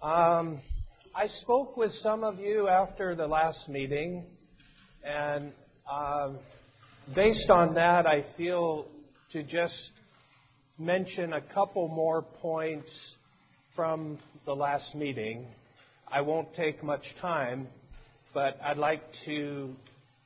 I spoke with some of you after the last meeting, and based on that, I feel to just mention a couple more points from the last meeting. I won't take much time, but I'd like to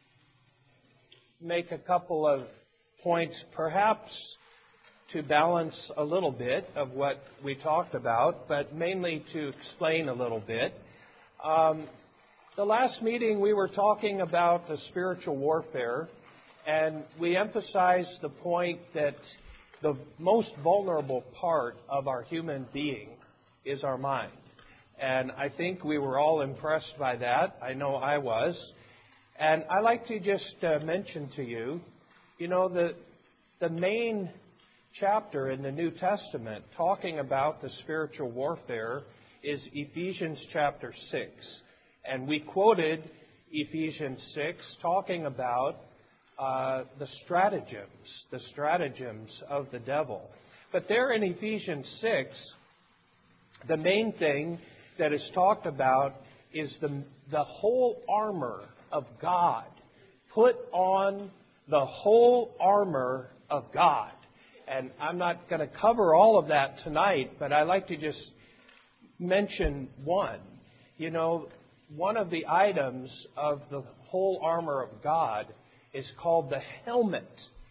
make a couple of points, perhaps to balance a little bit of what we talked about, but mainly to explain a little bit. The last meeting we were talking about the spiritual warfare, and we emphasized the point that the most vulnerable part of our human being is our mind. And I think we were all impressed by that. I know I was. And I like to just mention to you, the main chapter in the New Testament talking about the spiritual warfare is Ephesians chapter 6. And we quoted Ephesians 6 talking about the stratagems of the devil. But there in Ephesians 6, the main thing that is talked about is the whole armor of God. Put on the whole armor of God. And I'm not going to cover all of that tonight, but I like to just mention one. One of the items of the whole armor of God is called the helmet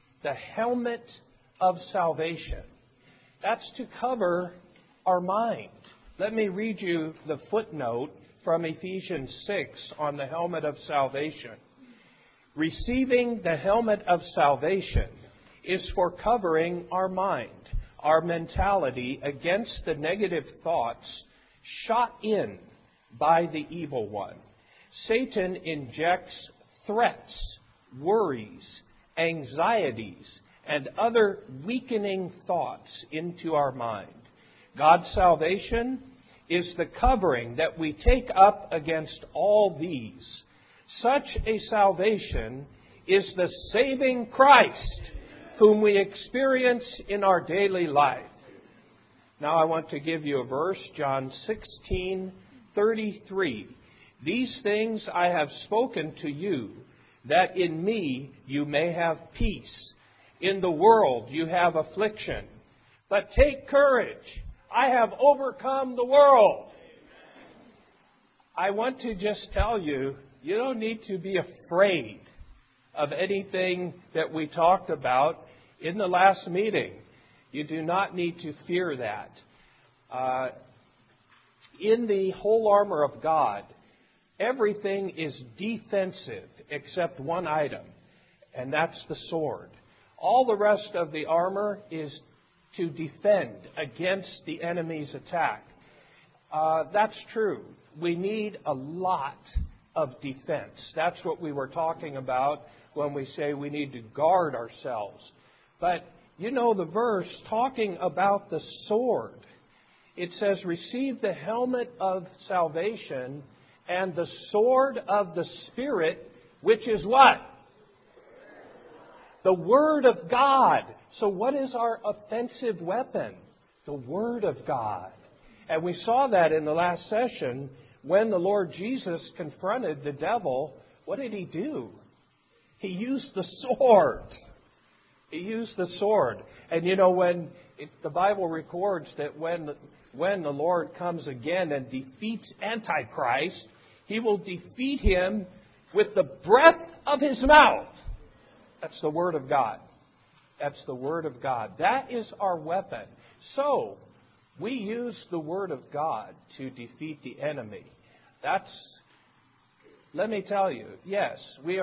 of salvation. That's to cover our mind. Let me read you the footnote from Ephesians 6 on the helmet of salvation. Receiving the helmet of salvation is for covering our mind, our mentality against the negative thoughts shot in by the evil one. Satan injects threats, worries, anxieties, and other weakening thoughts into our mind. God's salvation is the covering that we take up against all these. Such a salvation is the saving Christ whom we experience in our daily life. Now I want to give you a verse, John 16:33. These things I have spoken to you, that in me you may have peace. In the world you have affliction. But take courage. I have overcome the world. I want to just tell you, you don't need to be afraid of anything that we talked about in the last meeting. You do not need to fear that. In the whole armor of God, everything is defensive except one item, and that's the sword. All the rest of the armor is to defend against the enemy's attack. That's true. We need a lot of defense. That's what we were talking about when we say we need to guard ourselves. But the verse talking about the sword, it says, receive the helmet of salvation and the sword of the Spirit, which is what? The Word of God. So what is our offensive weapon? The Word of God. And we saw that in the last session when the Lord Jesus confronted the devil. What did He do? He used the sword. He used the sword. And when the Bible records that when the Lord comes again and defeats Antichrist, He will defeat him with the breath of His mouth. That's the Word of God. That's the Word of God. That is our weapon. So, we use the Word of God to defeat the enemy. Let me tell you, yes, we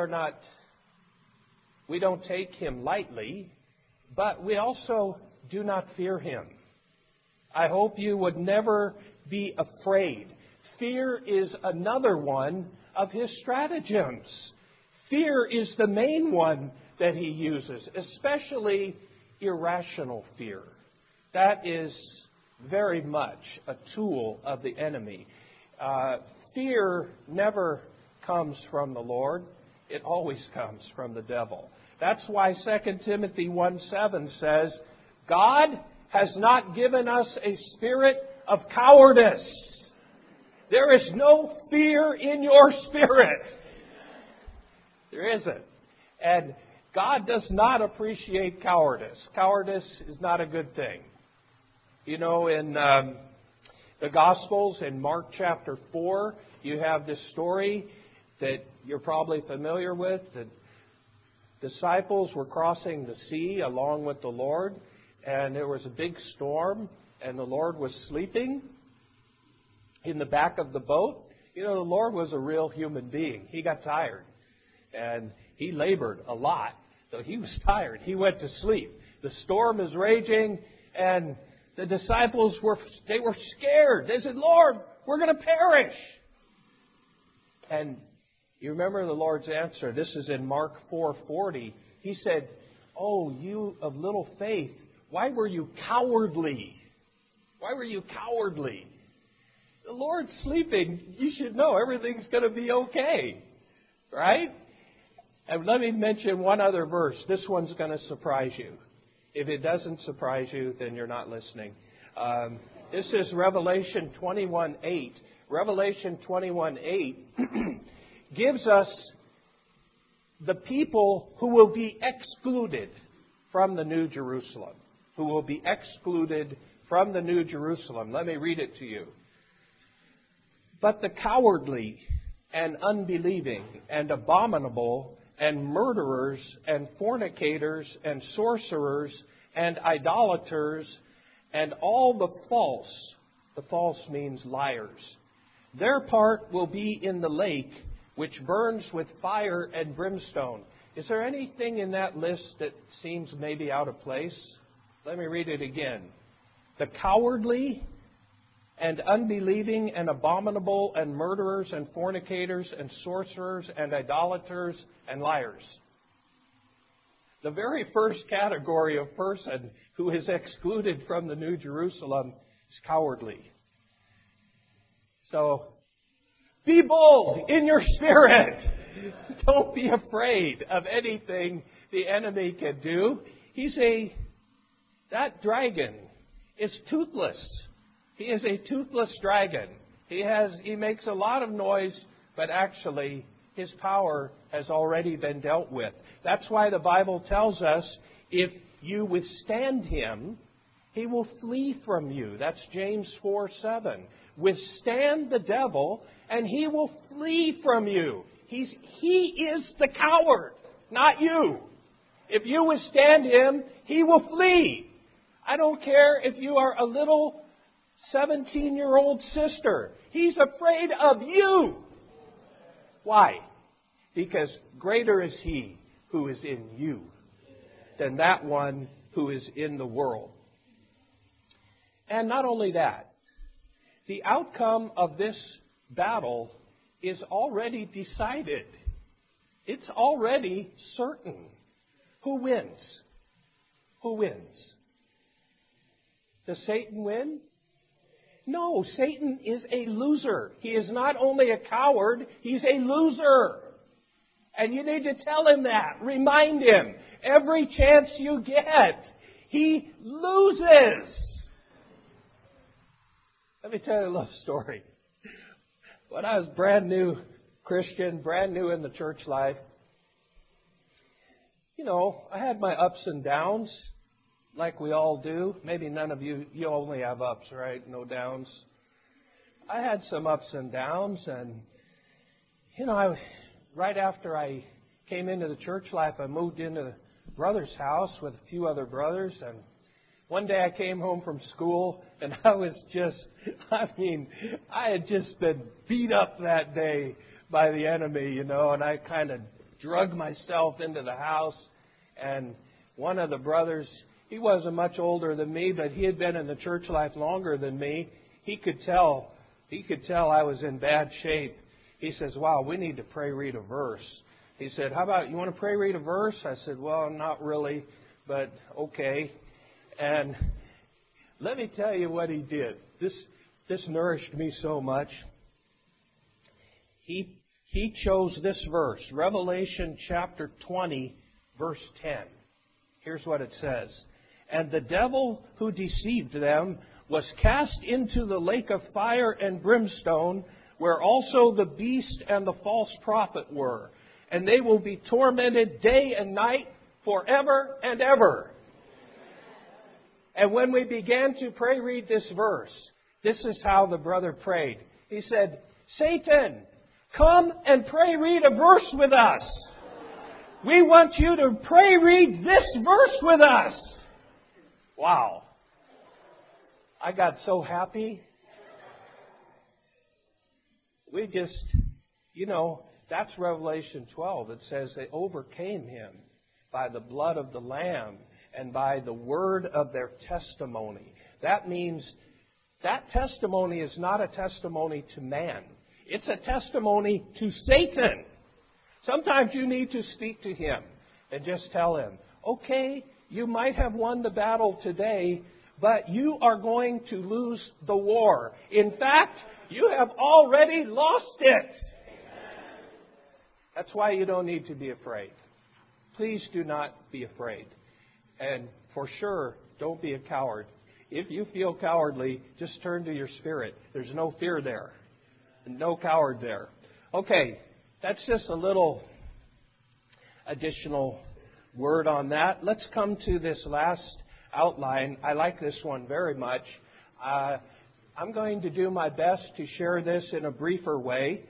don't take him lightly, but we also do not fear him. I hope you would never be afraid. Fear is another one of his stratagems. Fear is the main one that he uses, especially irrational fear. That is very much a tool of the enemy. Fear never comes from the Lord. It always comes from the devil. That's why 2 Timothy 1:7 says, God has not given us a spirit of cowardice, There is no fear in your spirit. There isn't. And God does not appreciate cowardice. Cowardice is not a good thing. You know, in the Gospels, in Mark chapter 4, you have this story that you're probably familiar with. The disciples were crossing the sea along with the Lord, and there was a big storm, and the Lord was sleeping in the back of the boat. You know, the Lord was a real human being. He got tired, and he labored a lot, so he was tired. He went to sleep. The storm is raging, and the disciples were scared. They said, Lord, we're going to perish. And you remember the Lord's answer. This is in Mark 4:40. He said, oh, you of little faith, why were you cowardly? Why were you cowardly? The Lord's sleeping. You should know everything's going to be okay. Right? And let me mention one other verse. This one's going to surprise you. If it doesn't surprise you, then you're not listening. This is Revelation 21:8. Revelation 21:8 gives us the people who will be excluded from the New Jerusalem. Who will be excluded from the New Jerusalem. Let me read it to you. But the cowardly and unbelieving and abominable and murderers and fornicators and sorcerers and idolaters and all the false means liars, their part will be in the lake which burns with fire and brimstone. Is there anything in that list that seems maybe out of place? Let me read it again. The cowardly and unbelieving and abominable and murderers and fornicators and sorcerers and idolaters and liars. The very first category of person who is excluded from the New Jerusalem is cowardly. So, be bold in your spirit. Don't be afraid of anything the enemy can do. That dragon is toothless. He is a toothless dragon. He makes a lot of noise, but actually his power has already been dealt with. That's why the Bible tells us if you withstand him, he will flee from you. That's James 4:7. Withstand the devil, and he will flee from you. He is the coward, not you. If you withstand him, he will flee. I don't care if you are a little 17-year-old sister. He's afraid of you. Why? Because greater is he who is in you than that one who is in the world. And not only that, the outcome of this battle is already decided. It's already certain. Who wins? Who wins? Does Satan win? No, Satan is a loser. He is not only a coward, he's a loser. And you need to tell him that. Remind him. Every chance you get, he loses. Let me tell you a little story. When I was brand new Christian, brand new in the church life, I had my ups and downs, like we all do. Maybe none of you only have ups, right? No downs. I had some ups and downs, and, right after I came into the church life, I moved into a brother's house with a few other brothers, and one day I came home from school, and I had just been beat up that day by the enemy, and I kind of drug myself into the house, and one of the brothers, he wasn't much older than me, but he had been in the church life longer than me. He could tell I was in bad shape. He says, wow, we need to pray, read a verse. He said, how about, you want to pray, read a verse? I said, well, not really, but okay. And let me tell you what he did. This nourished me so much. He chose this verse, Revelation chapter 20, verse 10. Here's what it says. And the devil who deceived them was cast into the lake of fire and brimstone, where also the beast and the false prophet were. And they will be tormented day and night forever and ever. And when we began to pray, read this verse, this is how the brother prayed. He said, Satan, come and pray read a verse with us. We want you to pray read this verse with us. Wow. I got so happy. We just, that's Revelation 12. It says they overcame him by the blood of the Lamb and by the word of their testimony. That means that testimony is not a testimony to man. It's a testimony to Satan. Sometimes you need to speak to him and just tell him, okay, you might have won the battle today, but you are going to lose the war. In fact, you have already lost it. That's why you don't need to be afraid. Please do not be afraid. And for sure, don't be a coward. If you feel cowardly, just turn to your spirit. There's no fear there. No coward there. Okay, that's just a little additional word on that. Let's come to this last outline. I like this one very much. I'm going to do my best to share this in a briefer way.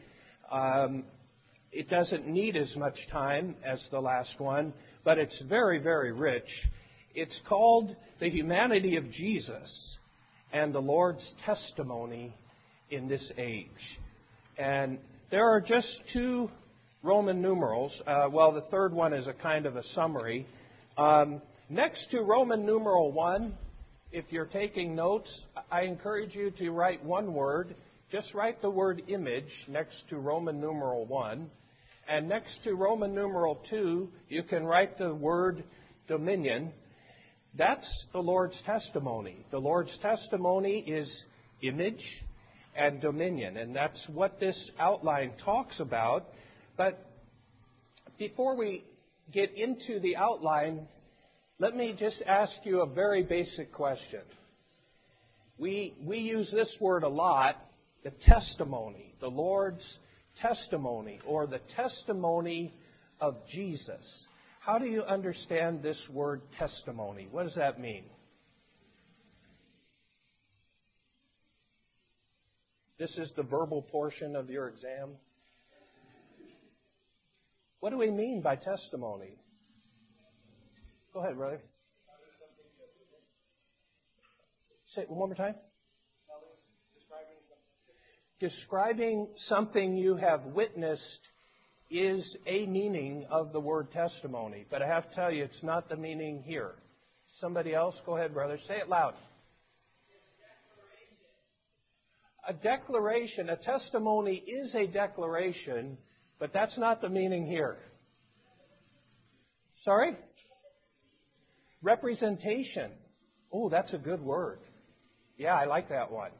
It doesn't need as much time as the last one, but it's very, very rich. It's called The Humanity of Jesus and the Lord's Testimony in This Age. And there are just two Roman numerals. The third one is a kind of a summary. Next to Roman numeral 1, if you're taking notes, I encourage you to write one word. Just write the word image next to Roman numeral 1. And next to Roman numeral 2, you can write the word dominion. That's the Lord's testimony. The Lord's testimony is image and dominion. And that's what this outline talks about. But before we get into the outline, let me just ask you a very basic question. We use this word a lot, the testimony, the Lord's testimony, or the testimony of Jesus. How do you understand this word testimony? What does that mean? This is the verbal portion of your exam. What do we mean by testimony? Go ahead, brother. Say it one more time. Describing something you have witnessed is a meaning of the word testimony. But I have to tell you, it's not the meaning here. Somebody else? Go ahead, brother. Say it loud. A declaration, a testimony is a declaration, but that's not the meaning here. Sorry? Representation. Oh, that's a good word. Yeah, I like that one.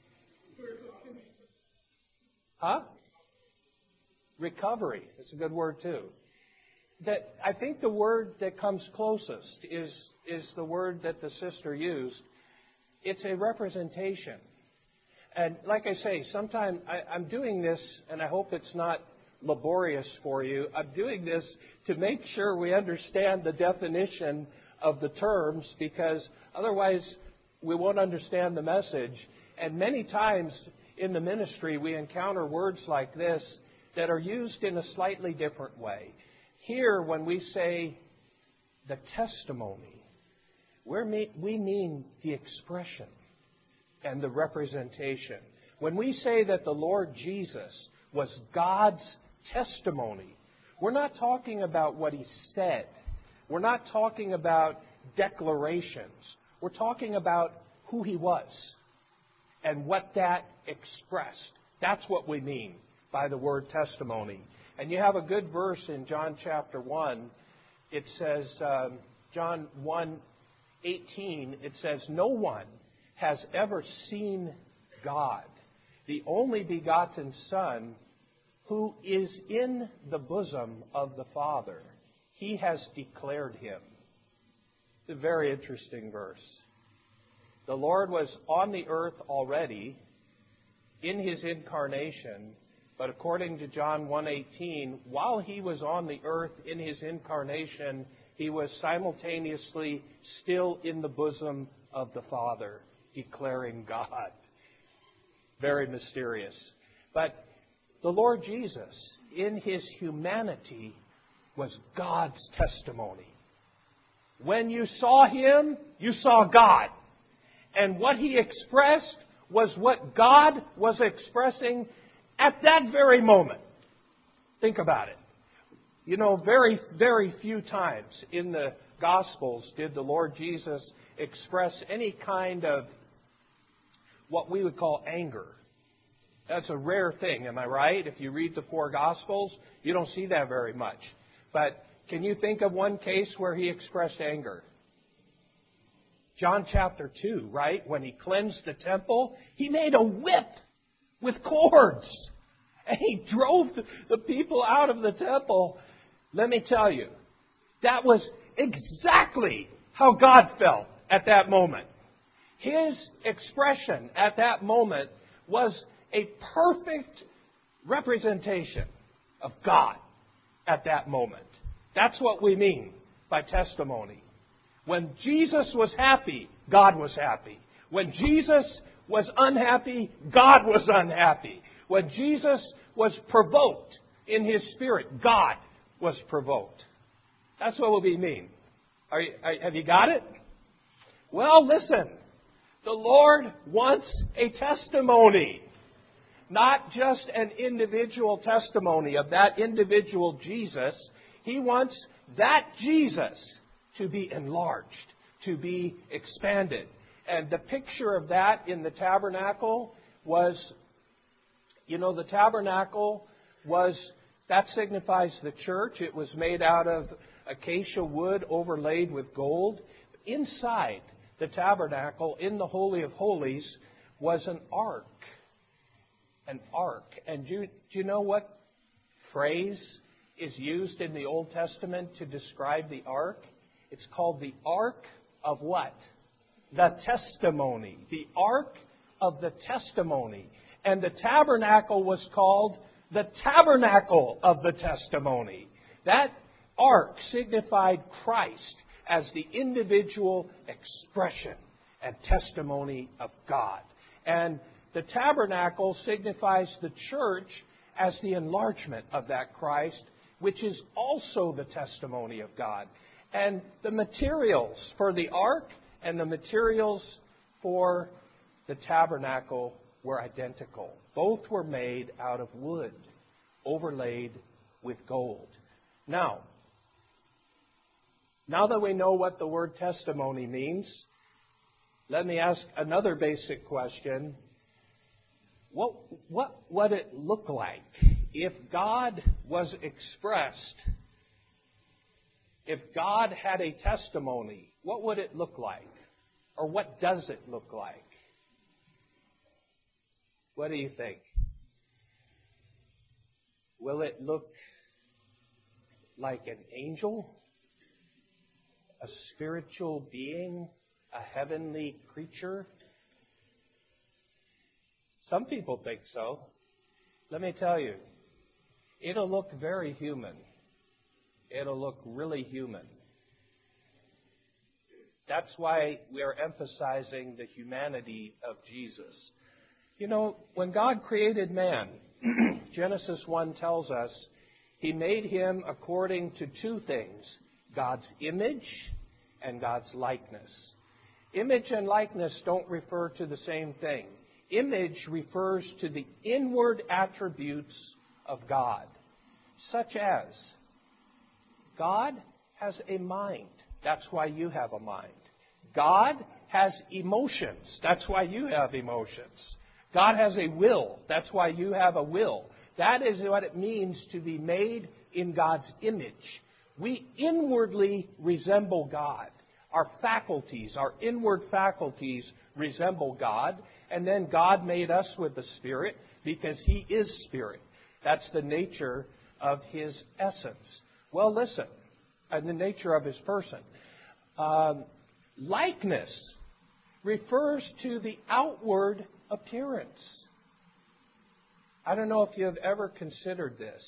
Huh? Recovery. It's a good word too. That I think the word that comes closest is the word that the sister used. It's a representation. And like I say, sometimes I'm doing this, and I hope it's not laborious for you. I'm doing this to make sure we understand the definition of the terms, because otherwise we won't understand the message. And many times in the ministry we encounter words like this that are used in a slightly different way. Here, when we say the testimony, we mean the expression and the representation. When we say that the Lord Jesus was God's testimony, we're not talking about what He said. We're not talking about declarations. We're talking about who He was and what that expressed. That's what we mean by the word testimony. And you have a good verse in John chapter 1. It says, John 1:18, it says, "No one has ever seen God, the only begotten Son, who is in the bosom of the Father. He has declared Him." It's a very interesting verse. The Lord was on the earth already in His incarnation, but according to John 1:18, while He was on the earth in His incarnation, He was simultaneously still in the bosom of the Father, declaring God. Very mysterious. But the Lord Jesus, in His humanity, was God's testimony. When you saw Him, you saw God. And what He expressed was what God was expressing at that very moment. Think about it. You know, very, very few times in the Gospels did the Lord Jesus express any kind of what we would call anger. That's a rare thing, am I right? If you read the 4 Gospels, you don't see that very much. But can you think of one case where He expressed anger? John chapter 2, right? When He cleansed the temple, He made a whip with cords. And He drove the people out of the temple. Let me tell you, that was exactly how God felt at that moment. His expression at that moment was a perfect representation of God at that moment. That's what we mean by testimony. When Jesus was happy, God was happy. When Jesus was unhappy, God was unhappy. When Jesus was provoked in His spirit, God was provoked. That's what we mean. Have you got it? Well, listen. The Lord wants a testimony. Not just an individual testimony of that individual Jesus. He wants that Jesus to be enlarged, to be expanded. And the picture of that in the tabernacle was, the tabernacle that signifies the church. It was made out of acacia wood overlaid with gold. Inside the tabernacle, in the Holy of Holies, was an ark. An ark. And do you know what phrase is used in the Old Testament to describe the ark? It's called the Ark of what? The Testimony. The Ark of the Testimony. And the tabernacle was called the Tabernacle of the Testimony. That ark signified Christ as the individual expression and testimony of God. And the tabernacle signifies the church as the enlargement of that Christ, which is also the testimony of God. And the materials for the ark and the materials for the tabernacle were identical. Both were made out of wood, overlaid with gold. Now that we know what the word testimony means, let me ask another basic question. What would it look like if God was expressed? If God had a testimony, what would it look like? Or what does it look like? What do you think? Will it look like an angel? A spiritual being? A heavenly creature? Some people think so. Let me tell you, it'll look very human. It'll look really human. That's why we are emphasizing the humanity of Jesus. When God created man, Genesis 1 tells us He made him according to 2 things, God's image and God's likeness. Image and likeness don't refer to the same thing. Image refers to the inward attributes of God, such as God has a mind. That's why you have a mind. God has emotions. That's why you have emotions. God has a will. That's why you have a will. That is what it means to be made in God's image. We inwardly resemble God. Our faculties, our inward faculties resemble God. And then God made us with the Spirit because He is Spirit. That's the nature of His essence. Well, listen, and the nature of His person. Likeness refers to the outward appearance. I don't know if you have ever considered this.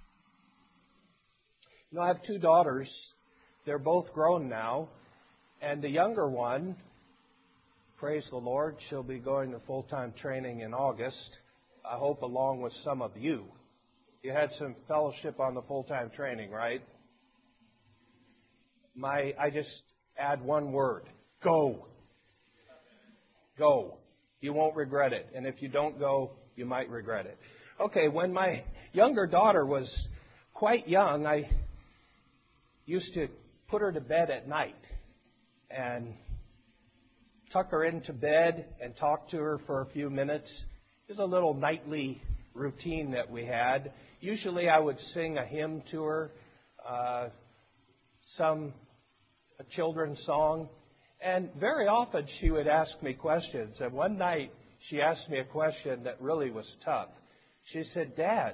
I have 2 daughters. They're both grown now. And the younger one, praise the Lord, she'll be going to full-time training in August. I hope along with some of you. You had some fellowship on the full-time training, right? I just add one word. Go. Go. You won't regret it. And if you don't go, you might regret it. Okay, when my younger daughter was quite young, I used to put her to bed at night and tuck her into bed and talk to her for a few minutes. It was a little nightly routine that we had. Usually I would sing a hymn to her, a children's song, and very often she would ask me questions. And one night she asked me a question that really was tough. She said, "Dad,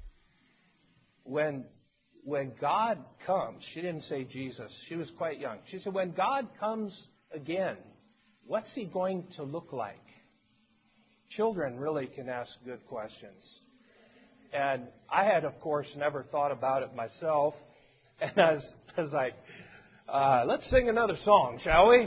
when God comes," she didn't say Jesus, she was quite young. She said, "When God comes again, what's He going to look like?" Children really can ask good questions. And I had, of course, never thought about it myself. And I was like, let's sing another song, shall we?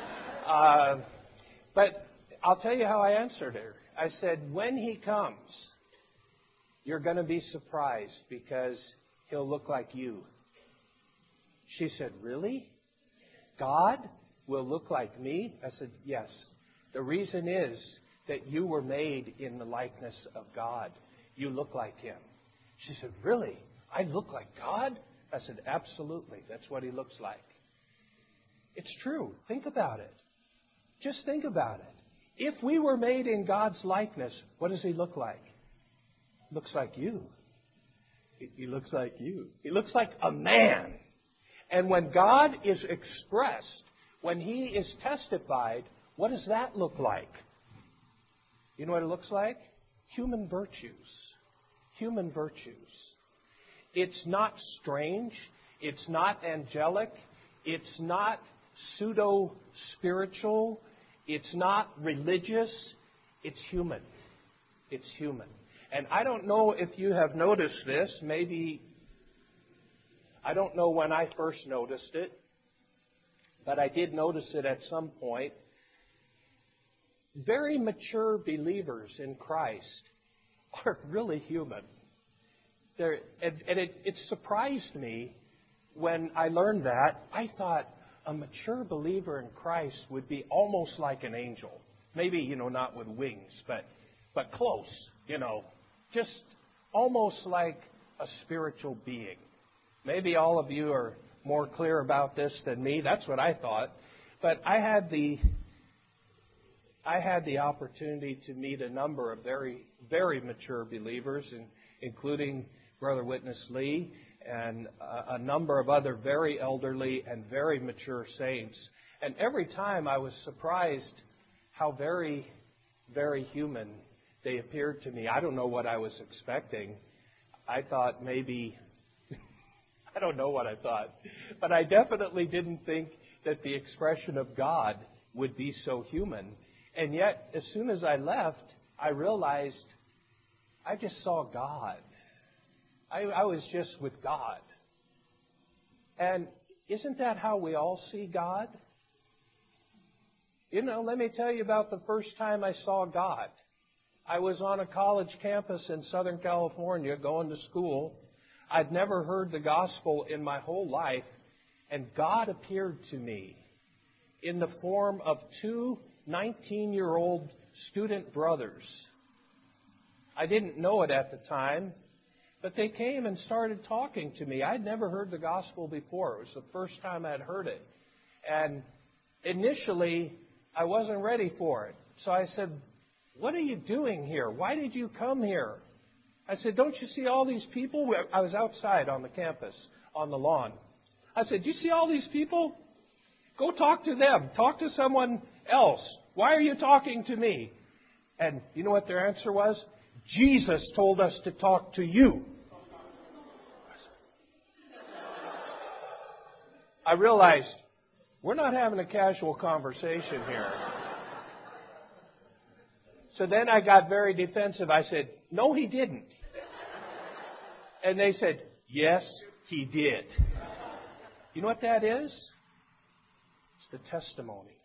But I'll tell you how I answered her. I said, when He comes, you're going to be surprised because He'll look like you. She said, really? God will look like me? I said, yes. The reason is that you were made in the likeness of God. You look like Him. She said, really? I look like God? I said, absolutely. That's what He looks like. It's true. Think about it. Just think about it. If we were made in God's likeness, what does He look like? Looks like you. He looks like you. He looks like a man. And when God is expressed, when He is testified, what does that look like? You know what it looks like? Human virtues. Human virtues. It's not strange. It's not angelic. It's not pseudo-spiritual. It's not religious. It's human. It's human. And I don't know if you have noticed this. Maybe, I don't know when I first noticed it, but I did notice it at some point. Very mature believers in Christ are really human. It surprised me when I learned that. I thought a mature believer in Christ would be almost like an angel. Maybe, not with wings, but close, just almost like a spiritual being. Maybe all of you are more clear about this than me. That's what I thought. But I had the opportunity to meet a number of very, very mature believers, including Brother Witness Lee and a number of other very elderly and very mature saints. And every time I was surprised how very, very human they appeared to me. I don't know what I was expecting. I thought maybe, I don't know what I thought. But I definitely didn't think that the expression of God would be so human. And yet, as soon as I left, I realized I just saw God. I was just with God. And isn't that how we all see God? Let me tell you about the first time I saw God. I was on a college campus in Southern California going to school. I'd never heard the gospel in my whole life, and God appeared to me in the form of 2 19-year-old student brothers. I didn't know it at the time, but they came and started talking to me. I'd never heard the gospel before. It was the first time I'd heard it. And initially, I wasn't ready for it. So I said, what are you doing here? Why did you come here? I said, don't you see all these people? I was outside on the campus, on the lawn. I said, do you see all these people? Go talk to them. Talk to someone else. Why are you talking to me? And you know what their answer was? Jesus told us to talk to you. I realized we're not having a casual conversation here. So then I got very defensive. I said, no, he didn't. And they said, yes, he did. You know what that is? It's the testimony.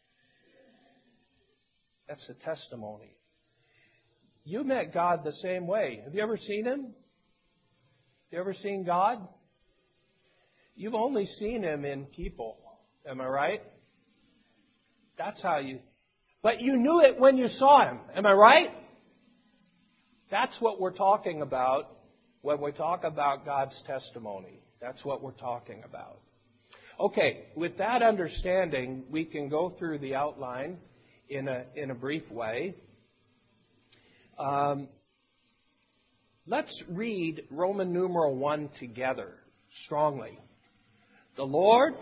That's the testimony. You met God the same way. Have you ever seen Him? You ever seen God? You've only seen Him in people. Am I right? That's how you... But you knew it when you saw Him. Am I right? That's what we're talking about when we talk about God's testimony. That's what we're talking about. Okay, with that understanding, we can go through the outline in a brief way. Let's read Roman numeral 1 together, strongly. The Lord...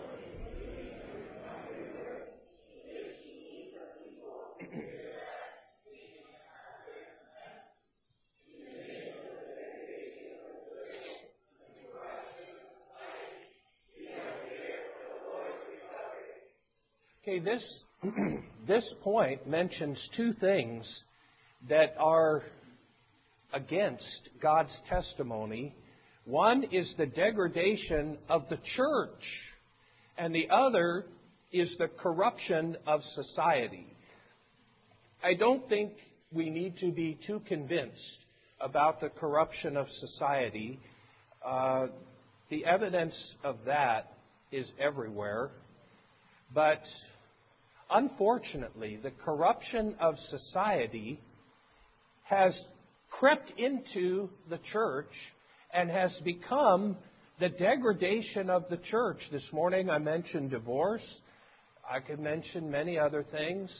Okay, this point mentions two things that are against God's testimony. One is the degradation of the church, and the other is the corruption of society. I don't think we need to be too convinced about the corruption of society. The evidence of that is everywhere. But unfortunately, the corruption of society has crept into the church and has become the degradation of the church. This morning I mentioned divorce. I could mention many other things.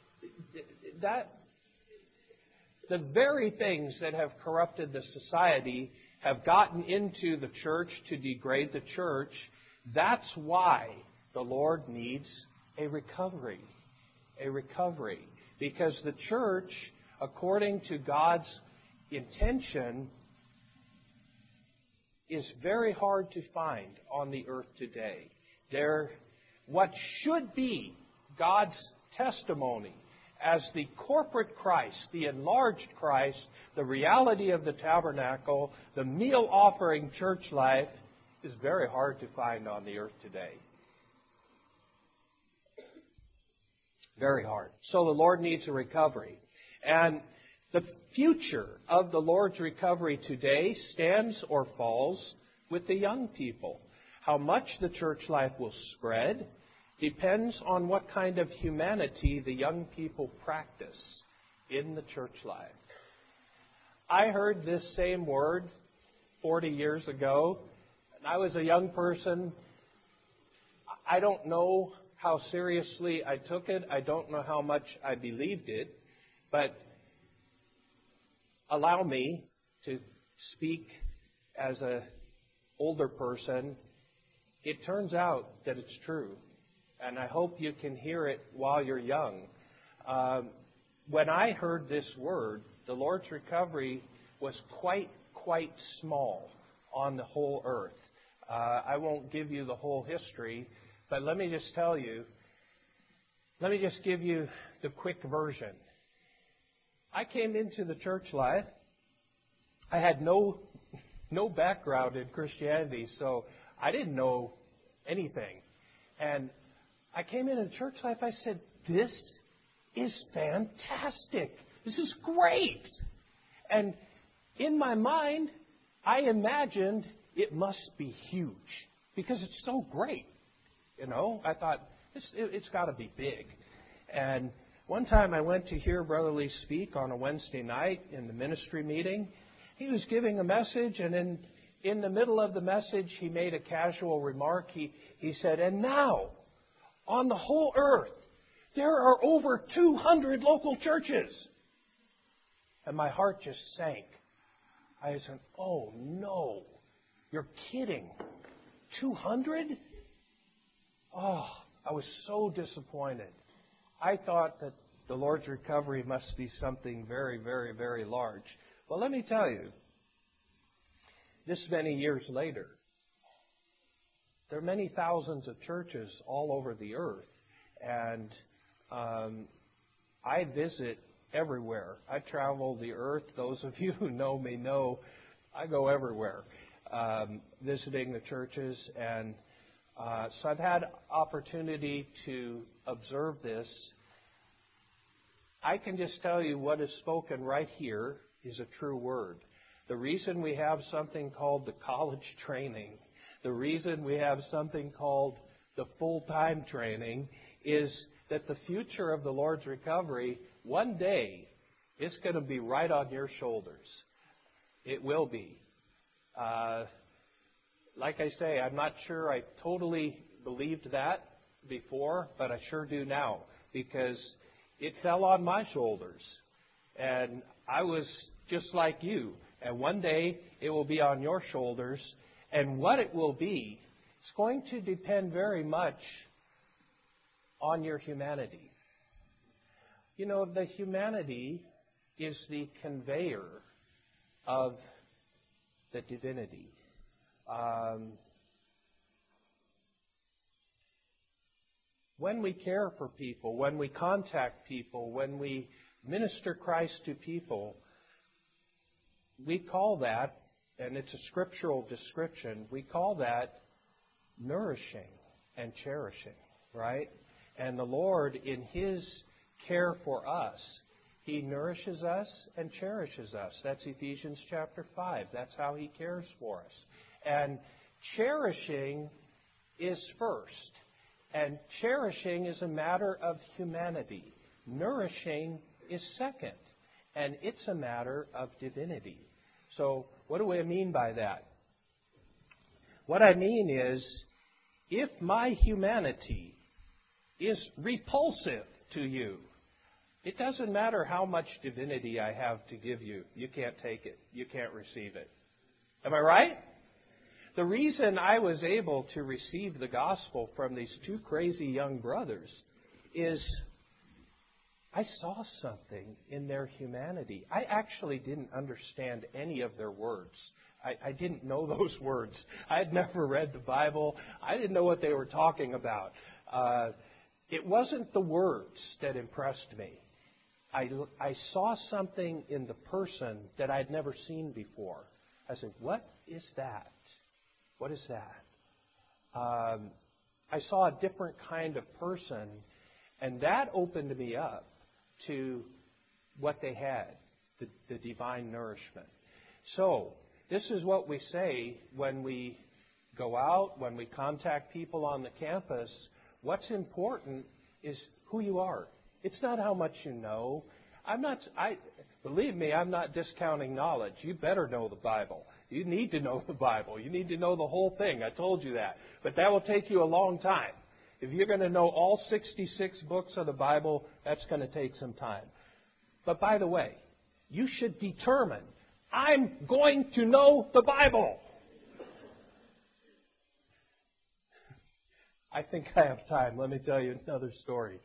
The very things that have corrupted the society have gotten into the church to degrade the church. That's why the Lord needs a recovery. A recovery. Because the church, according to God's intention, is very hard to find on the earth today. What should be God's testimony as the corporate Christ, the enlarged Christ, the reality of the tabernacle, the meal offering church life, is very hard to find on the earth today. Very hard. So the Lord needs a recovery. And the future of the Lord's recovery today stands or falls with the young people. How much the church life will spread depends on what kind of humanity the young people practice in the church life. I heard this same word 40 years ago, and I was a young person. I don't know how seriously I took it. I don't know how much I believed it. But allow me to speak as an older person. It turns out that it's true. And I hope you can hear it while you're young. When I heard this word, the Lord's recovery was quite small on the whole earth. I won't give you the whole history, but let me just tell you, let me just give you the quick version. I came into the church life. I had no background in Christianity, so I didn't know anything. And I came into church life, I said, this is fantastic. This is great. And in my mind, I imagined it must be huge because it's so great. You know, I thought, it's got to be big. And one time I went to hear Brother Lee speak on a Wednesday night in the ministry meeting. He was giving a message, and in the middle of the message, he made a casual remark. He said, and now, on the whole earth, there are over 200 local churches. And my heart just sank. I said, oh no, you're kidding. 200? Oh, I was so disappointed. I thought that the Lord's recovery must be something very, very, very large. Well, let me tell you, this many years later, there are many thousands of churches all over the earth. And I visit everywhere. I travel the earth. Those of you who know me know I go everywhere, visiting the churches. And so I've had opportunity to observe this. I can just tell you what is spoken right here is a true word. The reason we have something called the college training, the reason we have something called the full-time training is that the future of the Lord's recovery, one day, is going to be right on your shoulders. It will be. Like I say, I'm not sure I totally believed that before, but I sure do now, because it fell on my shoulders. And I was just like you. And one day it will be on your shoulders. And what it will be, it's going to depend very much on your humanity. You know, the humanity is the conveyor of the divinity. When we care for people, when we contact people, when we minister Christ to people, we call that, and it's a scriptural description, we call that nourishing and cherishing, right? And the Lord, in His care for us, He nourishes us and cherishes us. That's Ephesians chapter 5. That's how He cares for us. And cherishing is first. And cherishing is a matter of humanity. Nourishing is second. And it's a matter of divinity. So what do I mean by that? What I mean is, if my humanity is repulsive to you, it doesn't matter how much divinity I have to give you. You can't take it. You can't receive it. Am I right? The reason I was able to receive the gospel from these two crazy young brothers is I saw something in their humanity. I actually didn't understand any of their words. I didn't know those words. I had never read the Bible. I didn't know what they were talking about. It wasn't the words that impressed me. I saw something in the person that I'd never seen before. I said, what is that? What is that? I saw a different kind of person, and that opened me up to what they had, the divine nourishment. So, this is what we say when we go out, when we contact people on the campus. What's important is who you are. It's not how much you know. Believe me, I'm not discounting knowledge. You better know the Bible. You need to know the Bible. You need to know the whole thing. I told you that. But that will take you a long time. If you're going to know all 66 books of the Bible, that's going to take some time. But by the way, you should determine, I'm going to know the Bible. I think I have time. Let me tell you another story.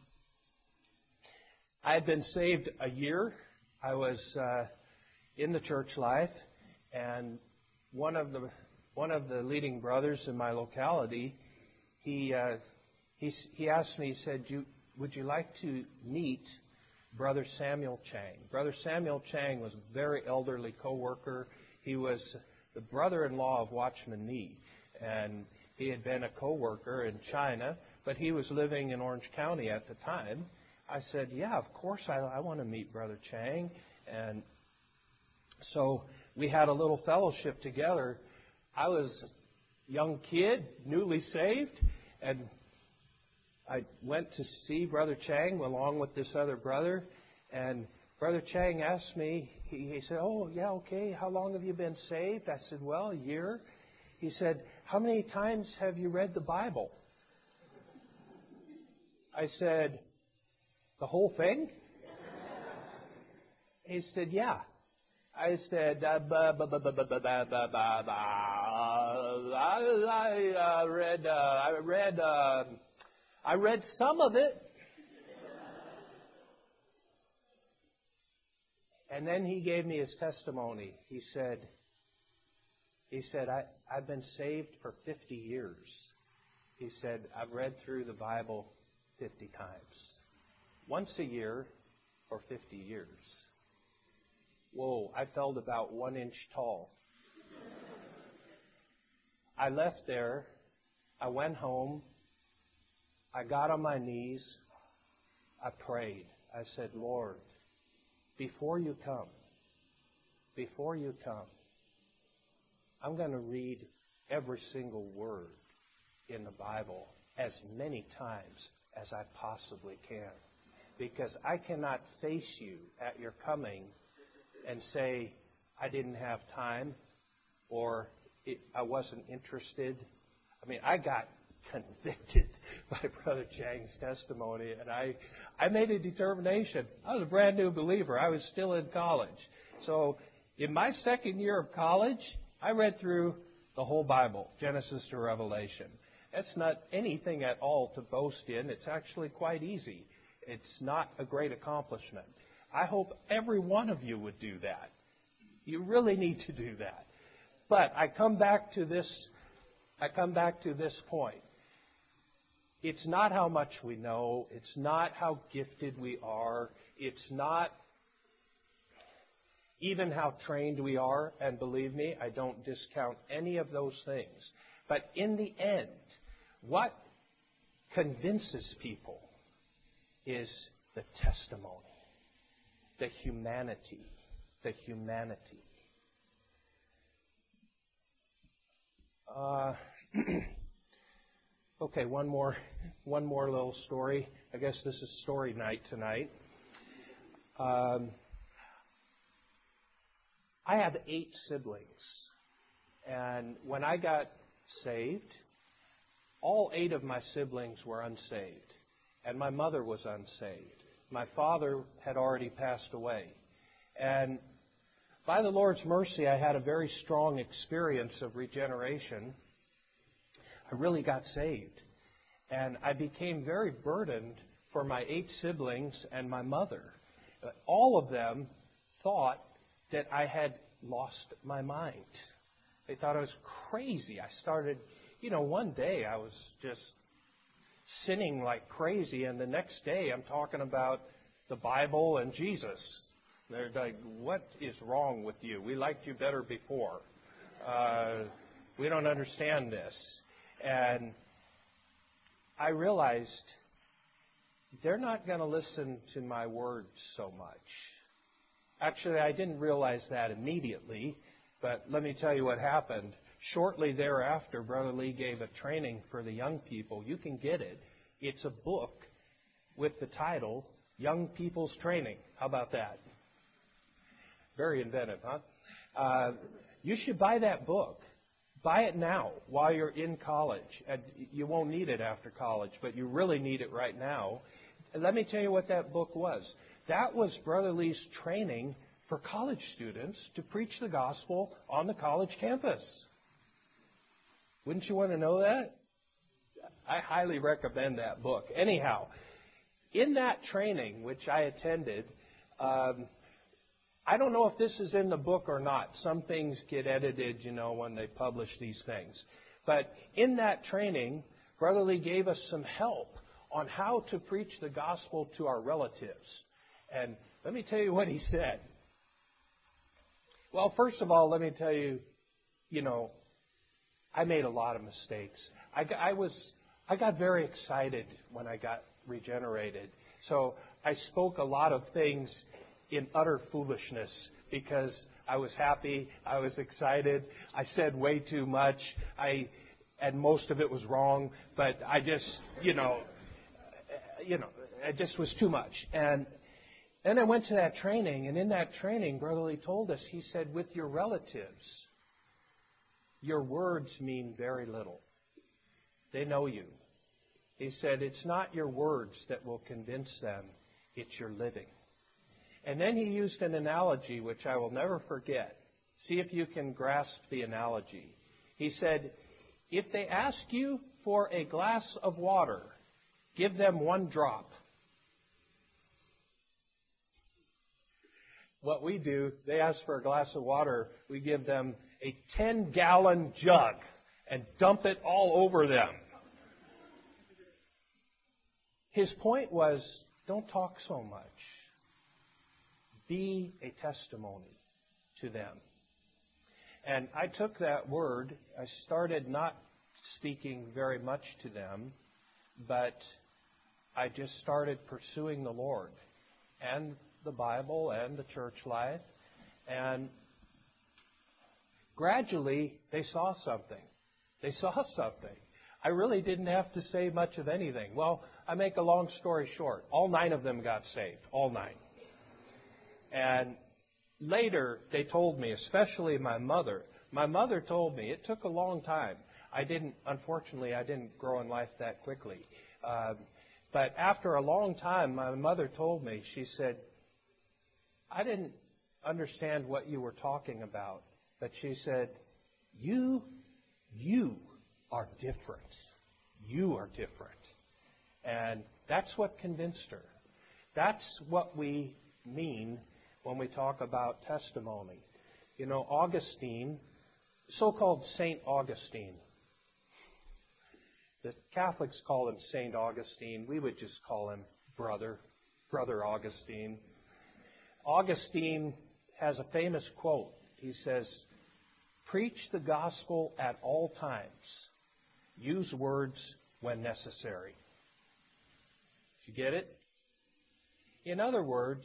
I had been saved a year. I was in the church life, and one of the leading brothers in my locality, he asked me. He said, "Would you like to meet Brother Samuel Chang?" Brother Samuel Chang was a very elderly co-worker. He was the brother-in-law of Watchman Nee, and he had been a co-worker in China, but he was living in Orange County at the time. I said, yeah, of course I want to meet Brother Chang. And so we had a little fellowship together. I was a young kid, newly saved, and I went to see Brother Chang along with this other brother. And Brother Chang asked me, he said, oh, yeah, okay, how long have you been saved? I said, well, a year. He said, how many times have you read the Bible? I said, the whole thing? He said, yeah. I said, I read some of it. And then he gave me his testimony. He said, I've been saved for 50 years. He said, I've read through the Bible 50 times. Once a year, or 50 years. Whoa, I felt about 1 inch tall. I left there. I went home. I got on my knees. I prayed. I said, Lord, before you come, I'm going to read every single word in the Bible as many times as I possibly can. Because I cannot face you at your coming and say, I didn't have time or I wasn't interested. I mean, I got convicted by Brother Chang's testimony, and I made a determination. I was a brand new believer. I was still in college. So in my second year of college, I read through the whole Bible, Genesis to Revelation. That's not anything at all to boast in. It's actually quite easy. It's not a great accomplishment. I hope every one of you would do that. You really need to do that. But I come back to this point. It's not how much we know. It's not how gifted we are. It's not even how trained we are. And believe me, I don't discount any of those things. But in the end, what convinces people is the testimony, the humanity. Okay, one more little story. I guess this is story night tonight. I have 8 siblings, and when I got saved, all 8 of my siblings were unsaved, and my mother was unsaved. My father had already passed away, and by the Lord's mercy, I had a very strong experience of regeneration. I really got saved. And I became very burdened for my 8 siblings and my mother. All of them thought that I had lost my mind. They thought I was crazy. I started, one day I was just sinning like crazy, and the next day I'm talking about the Bible and Jesus. They're like, what is wrong with you? We liked you better before. We don't understand this. And I realized they're not going to listen to my words so much. Actually, I didn't realize that immediately, but let me tell you what happened. Shortly thereafter, Brother Lee gave a training for the young people. You can get it. It's a book with the title, Young People's Training. How about that? Very inventive, huh? You should buy that book. Buy it now while you're in college. And you won't need it after college, but you really need it right now. And let me tell you what that book was. That was Brother Lee's training for college students to preach the gospel on the college campus. Wouldn't you want to know that? I highly recommend that book. Anyhow, in that training, which I attended, I don't know if this is in the book or not. Some things get edited, when they publish these things. But in that training, Brother Lee gave us some help on how to preach the gospel to our relatives. And let me tell you what he said. Well, first of all, let me tell you, I made a lot of mistakes. I got very excited when I got regenerated. So I spoke a lot of things in utter foolishness because I was happy, I was excited, I said way too much, and most of it was wrong, but I just, it just was too much. And then I went to that training, and in that training, Brother Lee told us, he said, with your relatives, your words mean very little. They know you. He said, it's not your words that will convince them, it's your living. And then he used an analogy which I will never forget. See if you can grasp the analogy. He said, if they ask you for a glass of water, give them 1 drop. What we do, they ask for a glass of water, we give them a 10-gallon jug and dump it all over them. His point was, don't talk so much. Be a testimony to them. And I took that word. I started not speaking very much to them, but I just started pursuing the Lord and the Bible and the church life. And gradually, they saw something. They saw something. I really didn't have to say much of anything. Well, I make a long story short. All 9 of them got saved. All 9. And later, they told me, especially my mother. My mother told me it took a long time. Unfortunately, I didn't grow in life that quickly. But after a long time, my mother told me, she said, I didn't understand what you were talking about. But she said, you are different. You are different. And that's what convinced her. That's what we mean when we talk about testimony. You know, Augustine, so-called Saint Augustine. The Catholics call him Saint Augustine. We would just call him Brother Augustine. Augustine has a famous quote. He says, "Preach the gospel at all times. Use words when necessary." Did you get it? In other words,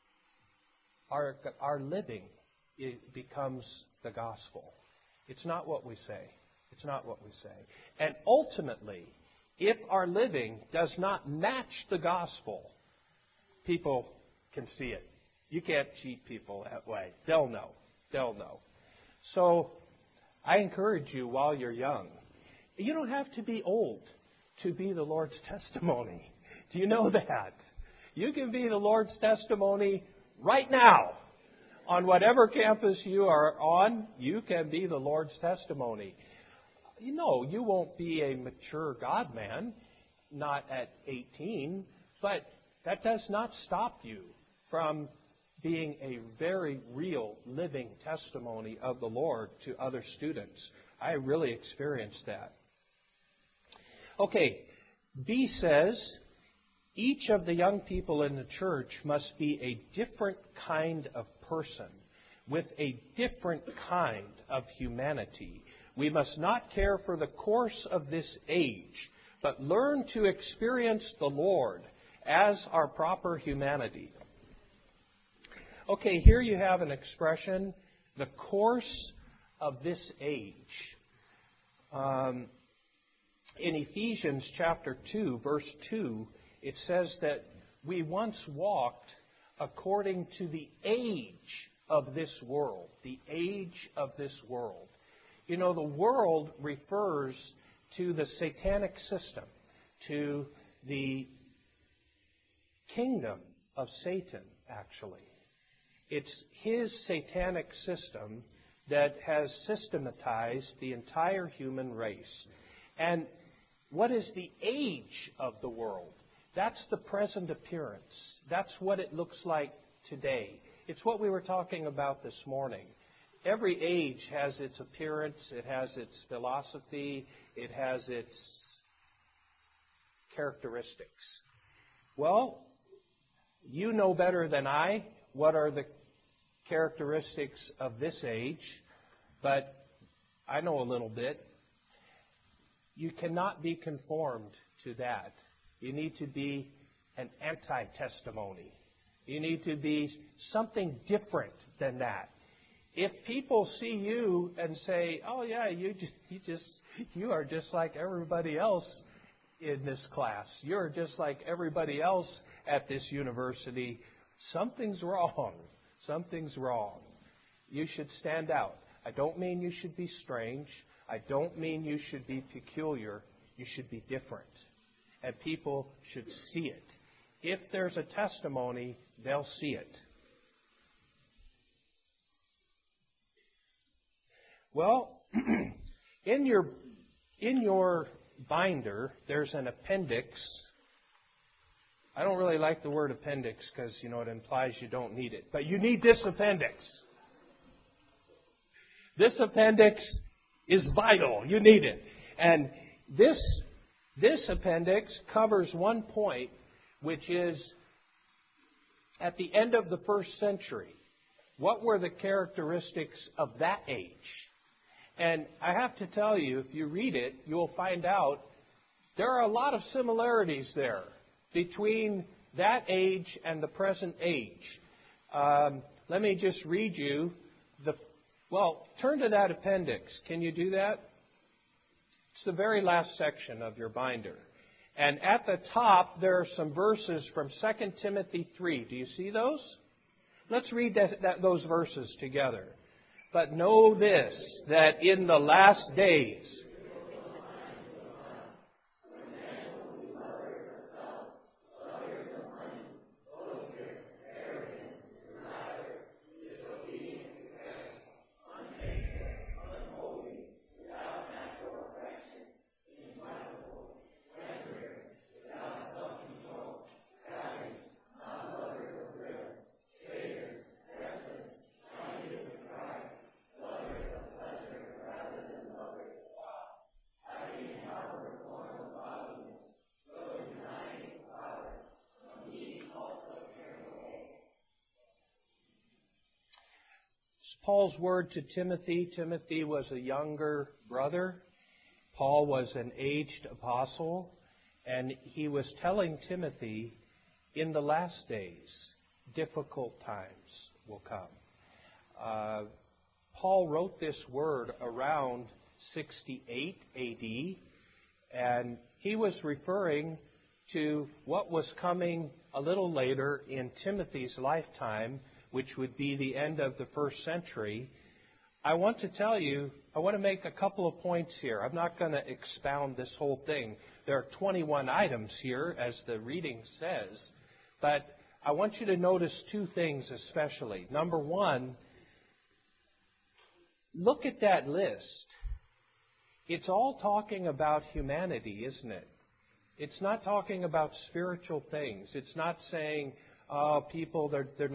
our living becomes the gospel. It's not what we say. It's not what we say. And ultimately, if our living does not match the gospel, people can see it. You can't cheat people that way. They'll know. They'll know. So I encourage you while you're young. You don't have to be old to be the Lord's testimony. Do you know that? You can be the Lord's testimony right now. On whatever campus you are on, you can be the Lord's testimony. You know, you won't be a mature God-man, not at 18, but that does not stop you from being a very real, living testimony of the Lord to other students. I really experienced that. Okay, B says, each of the young people in the church must be a different kind of person with a different kind of humanity. We must not care for the course of this age, but learn to experience the Lord as our proper humanity. Okay, here you have an expression, the course of this age. In Ephesians chapter 2, verse 2, it says that we once walked according to the age of this world. The age of this world. You know, the world refers to the satanic system, to the kingdom of Satan, actually. It's his satanic system that has systematized the entire human race. And what is the age of the world? That's the present appearance. That's what it looks like today. It's what we were talking about this morning. Every age has its appearance, it has its philosophy, it has its characteristics. Well, you know better than I what are the characteristics of this age, but I know a little bit. You cannot be conformed to that. You need to be an anti-testimony. You need to be something different than that. If people see you and say, "Oh yeah, you are just like everybody else in this class. You're just like everybody else at this university," something's wrong. Something's wrong. You should stand out. I don't mean you should be strange. I don't mean you should be peculiar. You should be different. And people should see it. If there's a testimony, they'll see it. Well, in your binder, there's an appendix. I don't really like the word appendix because, it implies you don't need it. But you need this appendix. This appendix is vital. You need it. And this appendix covers one point, which is At the end of the first century, what were the characteristics of that age? And I have to tell you, if you read it, you'll find out there are a lot of similarities there between that age and the present age. Let me just read you turn to that appendix. Can you do that? It's the very last section of your binder. And at the top, there are some verses from 2 Timothy 3. Do you see those? Let's read those verses together. But know this, that in the last days, Paul's word to Timothy. Timothy was a younger brother. Paul was an aged apostle. And he was telling Timothy, in the last days, difficult times will come. Paul wrote this word around 68 A.D., and he was referring to what was coming a little later in Timothy's lifetime, which would be the end of the first century. I want to make a couple of points here. I'm not going to expound this whole thing. There are 21 items here, as the reading says. But I want you to notice two things especially. Number one, look at that list. It's all talking about humanity, isn't it? It's not talking about spiritual things. It's not saying, people they're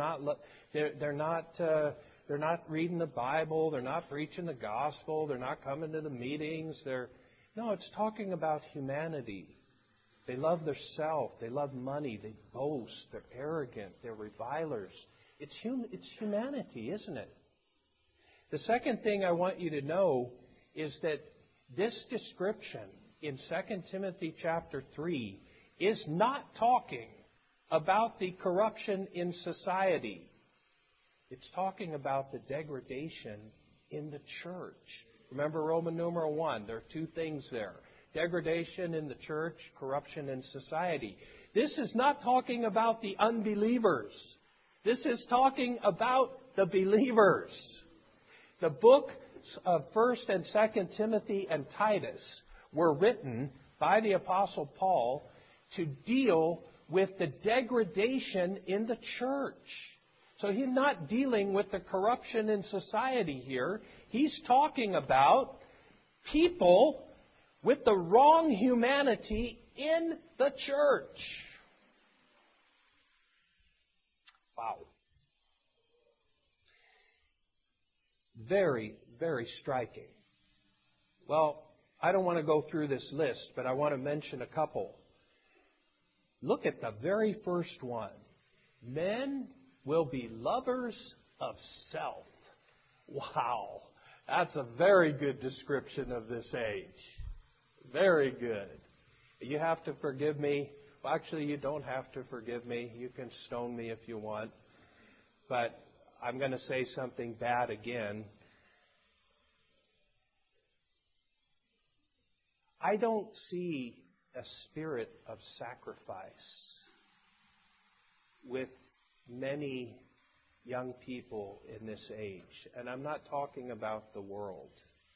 not reading the Bible, they're not preaching the gospel, they're not coming to the meetings. No, it's talking about humanity. They love their self, they love money, they boast, they're arrogant, they're revilers. It's humanity, isn't it? The second thing I want you to know is that this description in 2 Timothy chapter 3 is not talking about the corruption in society. It's talking about the degradation in the church. Remember Roman numeral 1, there are two things there. Degradation in the church, corruption in society. This is not talking about the unbelievers. This is talking about the believers. The books of 1st and 2nd Timothy and Titus were written by the Apostle Paul to deal with the degradation in the church. So he's not dealing with the corruption in society here. He's talking about people with the wrong humanity in the church. Wow. Very, very striking. Well, I don't want to go through this list, but I want to mention a couple. Look at the very first one. Men will be lovers of self. Wow. That's a very good description of this age. Very good. You have to forgive me. Well, actually, you don't have to forgive me. You can stone me if you want. But I'm going to say something bad again. I don't see a spirit of sacrifice with many young people in this age. And I'm not talking about the world.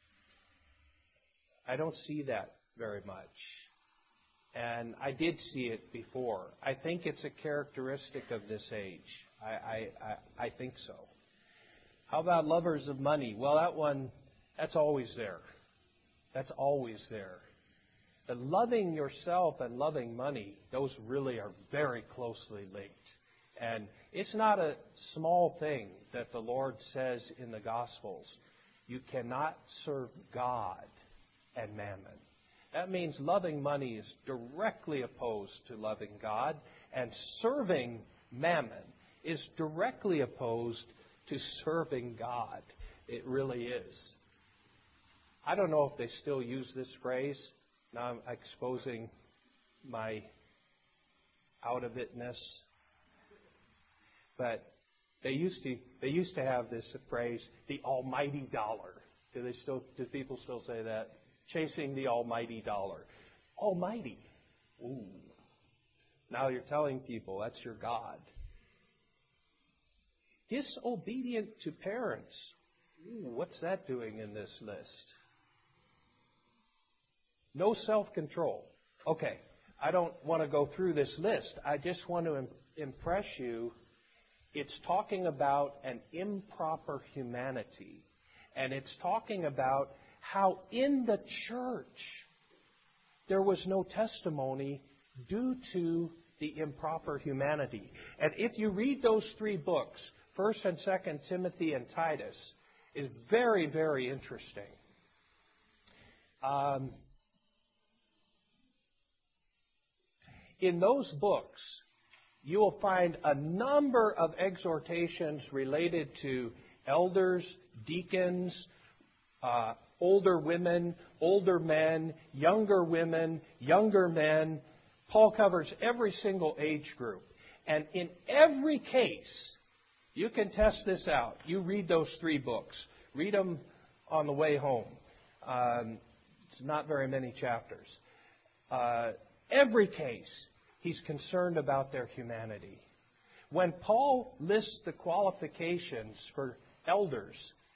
I don't see that very much. And I did see it before. I think it's a characteristic of this age. I think so. How about lovers of money? Well, that's always there. That's always there. But loving yourself and loving money, those really are very closely linked. And it's not a small thing that the Lord says in the Gospels. You cannot serve God and mammon. That means loving money is directly opposed to loving God, and serving mammon is directly opposed to serving God. It really is. I don't know if they still use this phrase. Now I'm exposing my out-of-itness. But they used to have this phrase, the almighty dollar. Do people still say that? Chasing the almighty dollar. Almighty. Ooh. Now you're telling people that's your God. Disobedient to parents. Ooh, what's that doing in this list? No self-control. Okay, I don't want to go through this list. I just want to impress you. It's talking about an improper humanity. And it's talking about how in the church there was no testimony due to the improper humanity. And if you read those three books, 1st and 2nd Timothy and Titus, is very, very interesting. In those books, you will find a number of exhortations related to elders, deacons, older women, older men, younger women, younger men. Paul covers every single age group. And in every case, you can test this out. You read those three books. Read them on the way home. It's not very many chapters. Every case, he's concerned about their humanity. When Paul lists the qualifications for elders,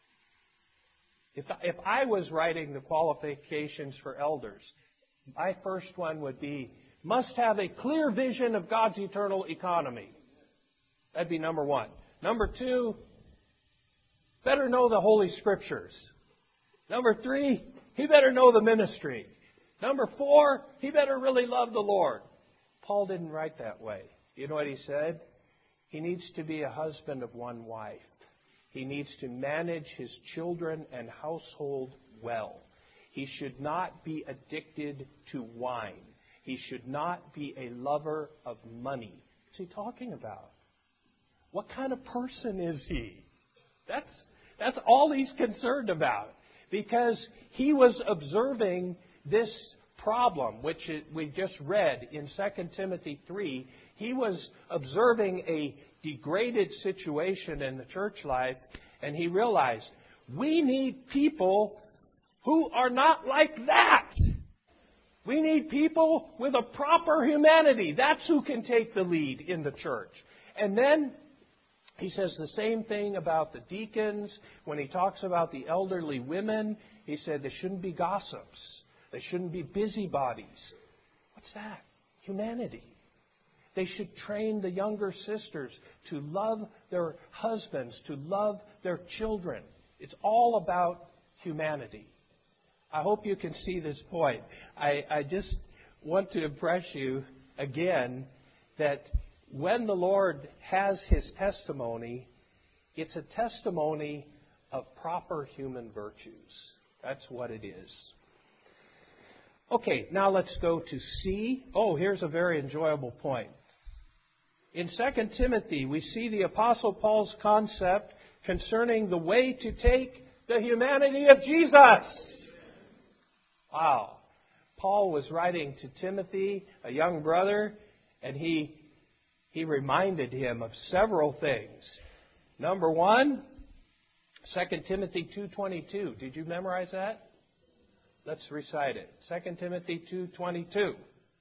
if I was writing the qualifications for elders, my first one would be, must have a clear vision of God's eternal economy. That'd be number one. Number two, better know the Holy Scriptures. Number three, he better know the ministry. Number four, he better really love the Lord. Paul didn't write that way. You know what he said? He needs to be a husband of one wife. He needs to manage his children and household well. He should not be addicted to wine. He should not be a lover of money. What's he talking about? What kind of person is he? That's all he's concerned about. Because he was observing this problem, which we just read in 2 Timothy 3. He was observing a degraded situation in the church life, and he realized, we need people who are not like that. We need people with a proper humanity. That's who can take the lead in the church. And then he says the same thing about the deacons. When he talks about the elderly women, he said they shouldn't be gossips. They shouldn't be busybodies. What's that? Humanity. They should train the younger sisters to love their husbands, to love their children. It's all about humanity. I hope you can see this point. I just want to impress you again that when the Lord has His testimony, it's a testimony of proper human virtues. That's what it is. Okay, now let's go to C. Oh, here's a very enjoyable point. In 2 Timothy, we see the Apostle Paul's concept concerning the way to take the humanity of Jesus. Wow. Paul was writing to Timothy, a young brother, and he reminded him of several things. Number one, 2 Timothy 2:22. Did you memorize that? Let's recite it. 2 Timothy 2:22.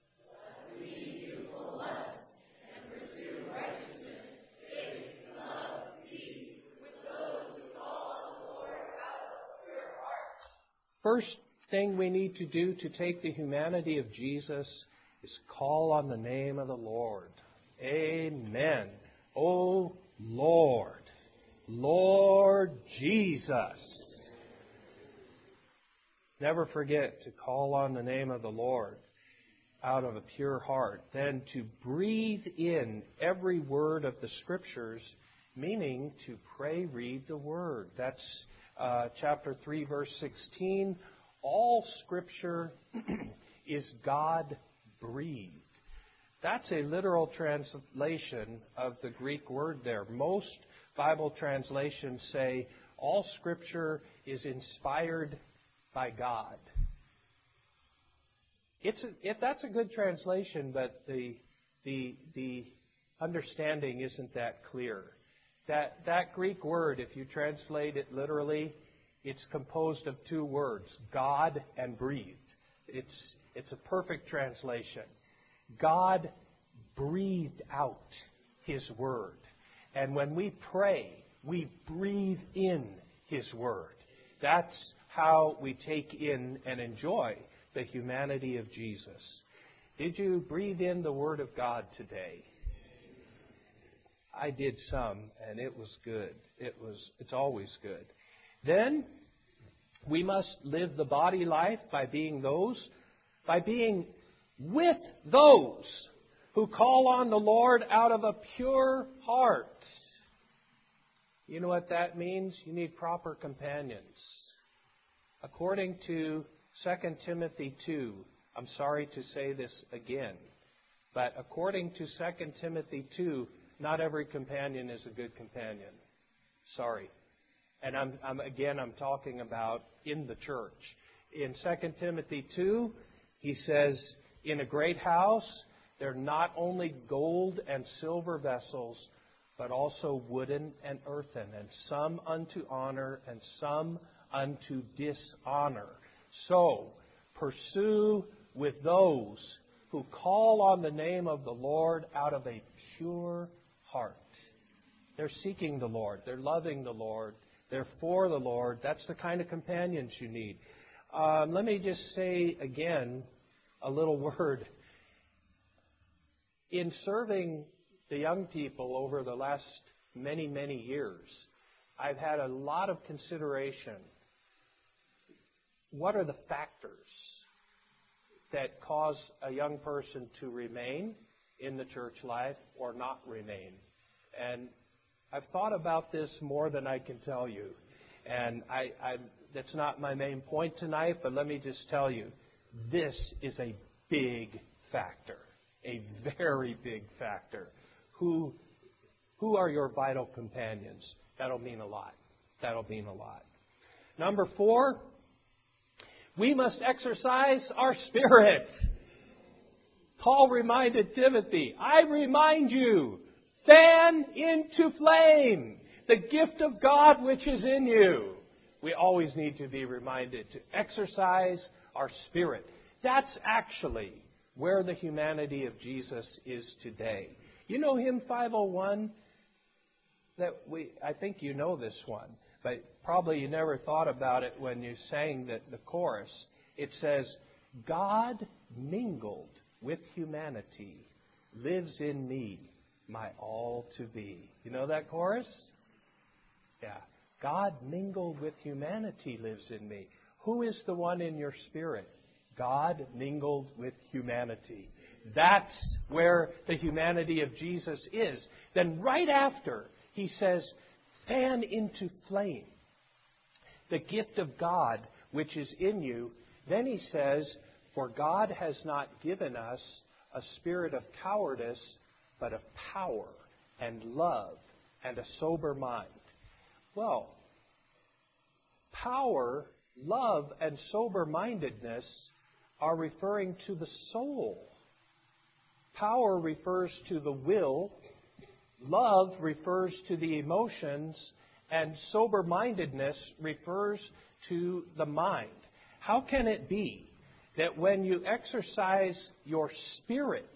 First thing we need to do to take the humanity of Jesus is call on the name of the Lord. Amen. Oh Lord, Lord Jesus. Never forget to call on the name of the Lord out of a pure heart. Then to breathe in every word of the Scriptures, meaning to pray, read the Word. That's chapter 3, verse 16. All Scripture is God-breathed. That's a literal translation of the Greek word there. Most Bible translations say all Scripture is inspired by God. That's a good translation, but the understanding isn't that clear. That Greek word, if you translate it literally, it's composed of two words, God and breathed. It's a perfect translation. God breathed out His Word. And when we pray, we breathe in His Word. That's how we take in and enjoy the humanity of Jesus. Did you breathe in the Word of God today? I did some, and it was good. It's always good. Then we must live the body life by being with those who call on the Lord out of a pure heart. You know what that means? You need proper companions. According to 2 Timothy 2, I'm sorry to say this again, but according to 2 Timothy 2, not every companion is a good companion. Sorry. And I'm talking about in the church. In 2 Timothy 2, he says, in a great house, there are not only gold and silver vessels, but also wooden and earthen, and some unto honor and some unto dishonor. So, pursue with those who call on the name of the Lord out of a pure heart. They're seeking the Lord. They're loving the Lord. They're for the Lord. That's the kind of companions you need. Let me just say again a little word. In serving the young people over the last many, many years, I've had a lot of consideration. What are the factors that cause a young person to remain in the church life or not remain? And I've thought about this more than I can tell you. And that's not my main point tonight, but let me just tell you, this is a big factor, a very big factor. Who are your vital companions? That'll mean a lot. That'll mean a lot. Number 4, we must exercise our spirit. Paul reminded Timothy, I remind you, fan into flame the gift of God which is in you. We always need to be reminded to exercise our spirit. That's actually where the humanity of Jesus is today. You know hymn 501? I think you know this one, but probably you never thought about it when you sang the chorus. It says, God mingled with humanity lives in me, my all to be. You know that chorus? Yeah. God mingled with humanity lives in me. Who is the one in your spirit? God mingled with humanity. That's where the humanity of Jesus is. Then right after, he says, fan into flame the gift of God which is in you. Then he says, for God has not given us a spirit of cowardice, but of power and love and a sober mind. Well, power, love, and sober-mindedness are referring to the soul. Power refers to the will, love refers to the emotions, and sober-mindedness refers to the mind. How can it be that when you exercise your spirit,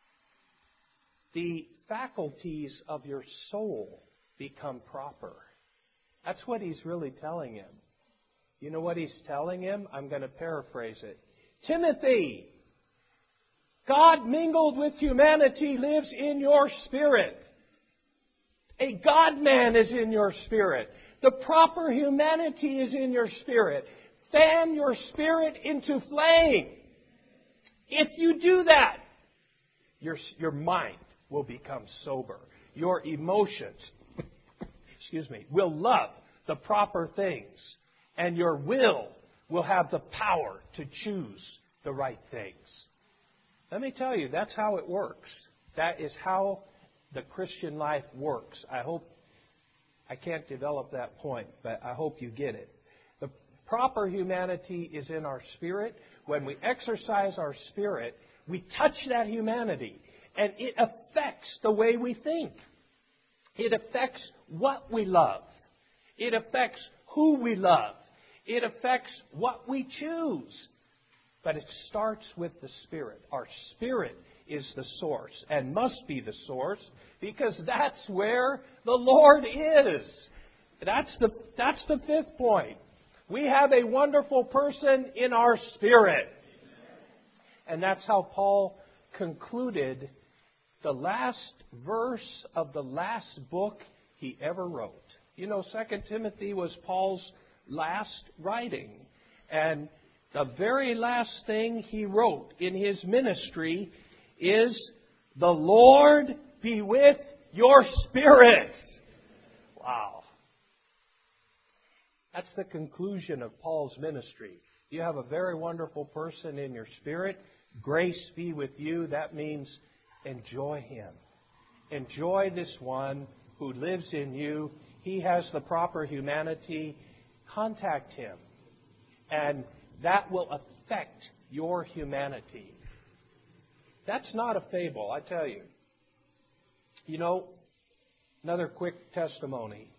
the faculties of your soul become proper? That's what he's really telling him. You know what he's telling him? I'm going to paraphrase it. Timothy, God mingled with humanity lives in your spirit. A God-man is in your spirit. The proper humanity is in your spirit. Fan your spirit into flame. If you do that, your mind will become sober. Your emotions, will love the proper things. And your will have the power to choose the right things. Let me tell you, that's how it works. That is how the Christian life works. I can't develop that point, but I hope you get it. The proper humanity is in our spirit. When we exercise our spirit, we touch that humanity, and it affects the way we think. It affects what we love. It affects who we love. It affects what we choose. But it starts with the Spirit. Our spirit is the source and must be the source because that's where the Lord is. That's the fifth point. We have a wonderful person in our spirit. And that's how Paul concluded the last verse of the last book he ever wrote. You know, 2 Timothy was Paul's last writing. And the very last thing he wrote in his ministry is, "The Lord be with your spirit." Wow. That's the conclusion of Paul's ministry. You have a very wonderful person in your spirit. Grace be with you. That means enjoy him. Enjoy this one who lives in you. He has the proper humanity. Contact him. And that will affect your humanity. That's not a fable, I tell you. You know, another quick testimony.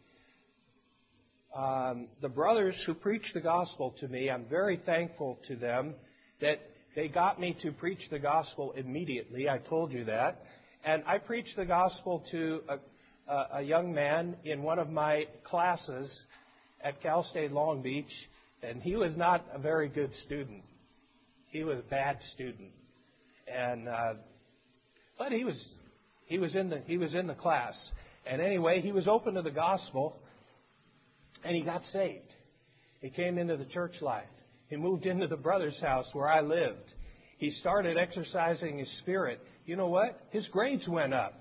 The brothers who preached the gospel to me, I'm very thankful to them that they got me to preach the gospel immediately. I told you that. And I preached the gospel to a young man in one of my classes at Cal State Long Beach, and he was not a very good student. He was a bad student, and but he was in the class. And anyway, he was open to the gospel, and he got saved. He came into the church life. He moved into the brother's house where I lived. He started exercising his spirit. You know what? His grades went up.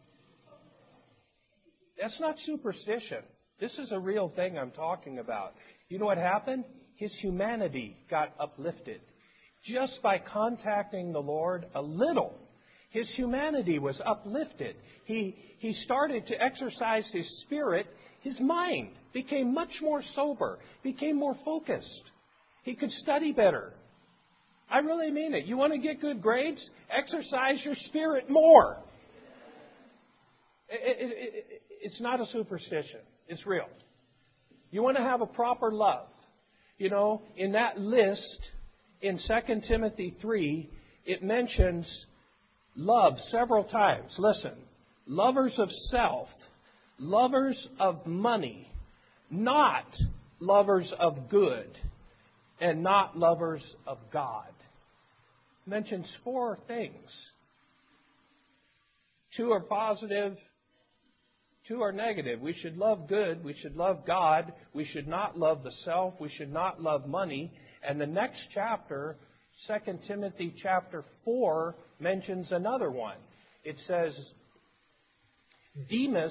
That's not superstition. This is a real thing I'm talking about. You know what happened? His humanity got uplifted. Just by contacting the Lord a little, his humanity was uplifted. He started to exercise his spirit. His mind became much more sober, became more focused. He could study better. I really mean it. You want to get good grades? Exercise your spirit more. It's not a superstition. It's real. You want to have a proper love. You know, in that list, in 2 Timothy 3, it mentions love several times. Listen, lovers of self, lovers of money, not lovers of good, and not lovers of God. It mentions 4 things. 2 are positive, 2 are negative. We should love good. We should love God. We should not love the self. We should not love money. And the next chapter, 2 Timothy chapter 4, mentions another one. It says, Demas,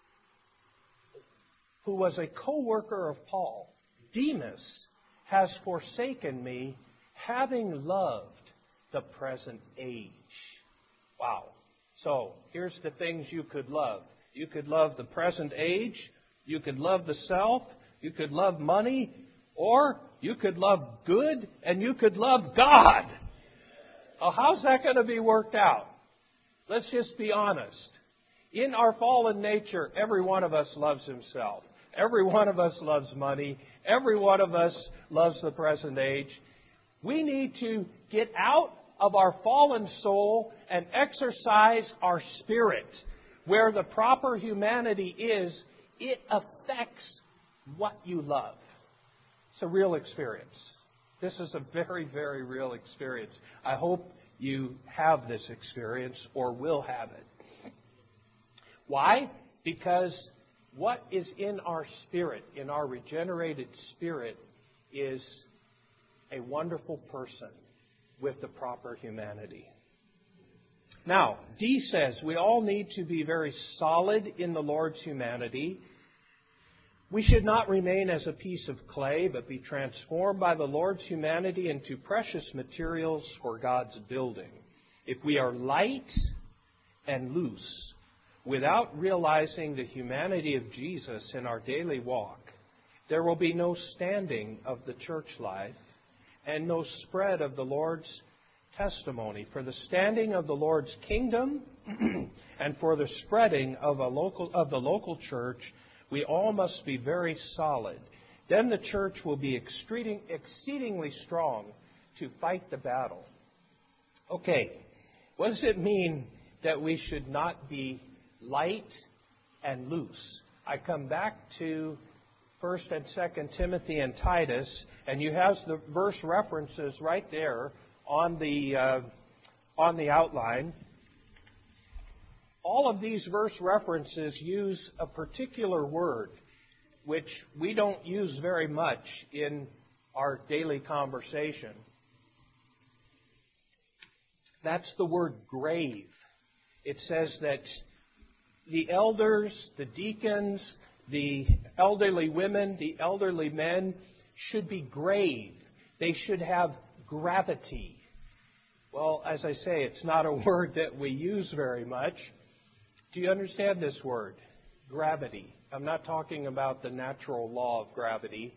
who was a co-worker of Paul, Demas has forsaken me, having loved the present age. Wow. So, here's the things you could love. You could love the present age, you could love the self, you could love money, or you could love good, and you could love God. Oh, how's that going to be worked out? Let's just be honest. In our fallen nature, every one of us loves himself. Every one of us loves money. Every one of us loves the present age. We need to get out of our fallen soul and exercise our spirit. Where the proper humanity is, it affects what you love. It's a real experience. This is a very, very real experience. I hope you have this experience or will have it. Why? Because what is in our spirit, in our regenerated spirit, is a wonderful person with the proper humanity. Now, D says we all need to be very solid in the Lord's humanity. We should not remain as a piece of clay, but be transformed by the Lord's humanity into precious materials for God's building. If we are light and loose, without realizing the humanity of Jesus in our daily walk, there will be no standing of the church life and no spread of the Lord's testimony. For the standing of the Lord's kingdom and for the spreading of the local church, we all must be very solid. Then the church will be exceedingly strong to fight the battle. Okay, what does it mean that we should not be light and loose? I come back to 1 and 2 Timothy and Titus, and you have the verse references right there on the outline. All of these verse references use a particular word which we don't use very much in our daily conversation. That's the word grave. It says that the elders, the deacons, the elderly women, the elderly men should be grave. They should have gravity. Well, as I say, it's not a word that we use very much. Do you understand this word? Gravity. I'm not talking about the natural law of gravity.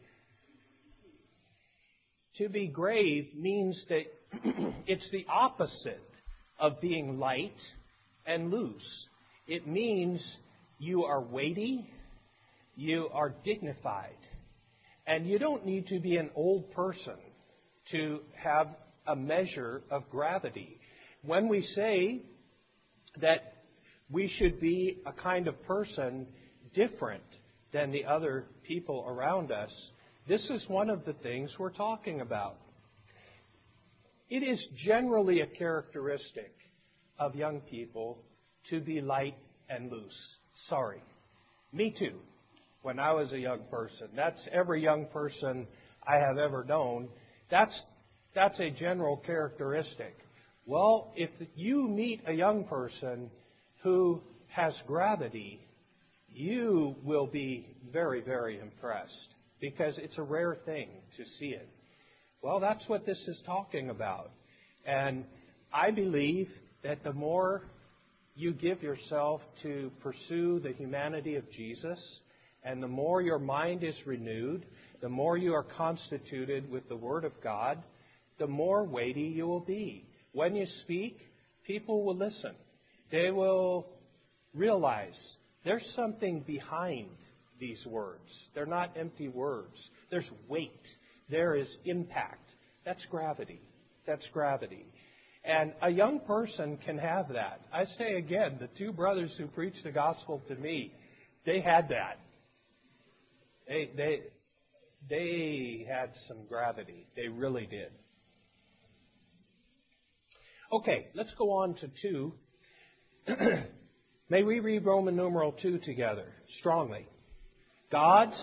To be grave means that it's the opposite of being light and loose. It means you are weighty, you are dignified, and you don't need to be an old person to have a measure of gravity. When we say that we should be a kind of person different than the other people around us, this is one of the things we're talking about. It is generally a characteristic of young people to be light and loose. Sorry. Me too. When I was a young person. That's every young person I have ever known. That's a general characteristic. Well, if you meet a young person who has gravity, you will be very, very impressed because it's a rare thing to see it. Well, that's what this is talking about. And I believe that the more you give yourself to pursue the humanity of Jesus, and the more your mind is renewed, the more you are constituted with the Word of God, the more weighty you will be. When you speak, people will listen. They will realize there's something behind these words. They're not empty words. There's weight. There is impact. That's gravity. That's gravity. And a young person can have that. I say again, the two brothers who preached the gospel to me, they had that. They had some gravity. They really did. Okay, let's go on to 2. May we read Roman numeral 2 together, strongly. God's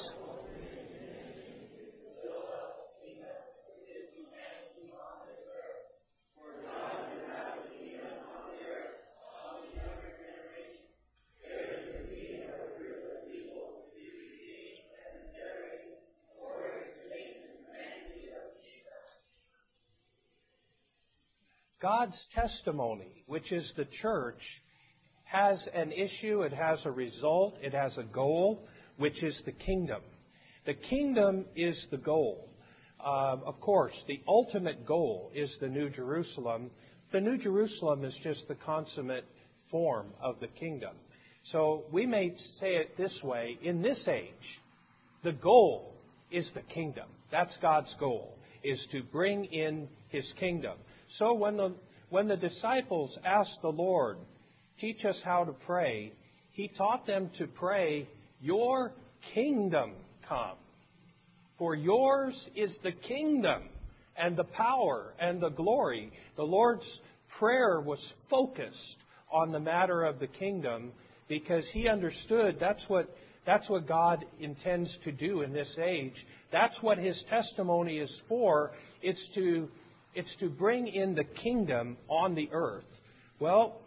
God's testimony, which is the church, has an issue, it has a result, it has a goal, which is the kingdom. The kingdom is the goal. Of course, the ultimate goal is the New Jerusalem. The New Jerusalem is just the consummate form of the kingdom. So we may say it this way, in this age, the goal is the kingdom. That's God's goal, is to bring in His kingdom. So when the disciples asked the Lord, teach us how to pray, He taught them to pray, your kingdom come. For yours is the kingdom and the power and the glory. The Lord's prayer was focused on the matter of the kingdom because He understood that's what God intends to do in this age. That's what His testimony is for. It's to bring in the kingdom on the earth. Well,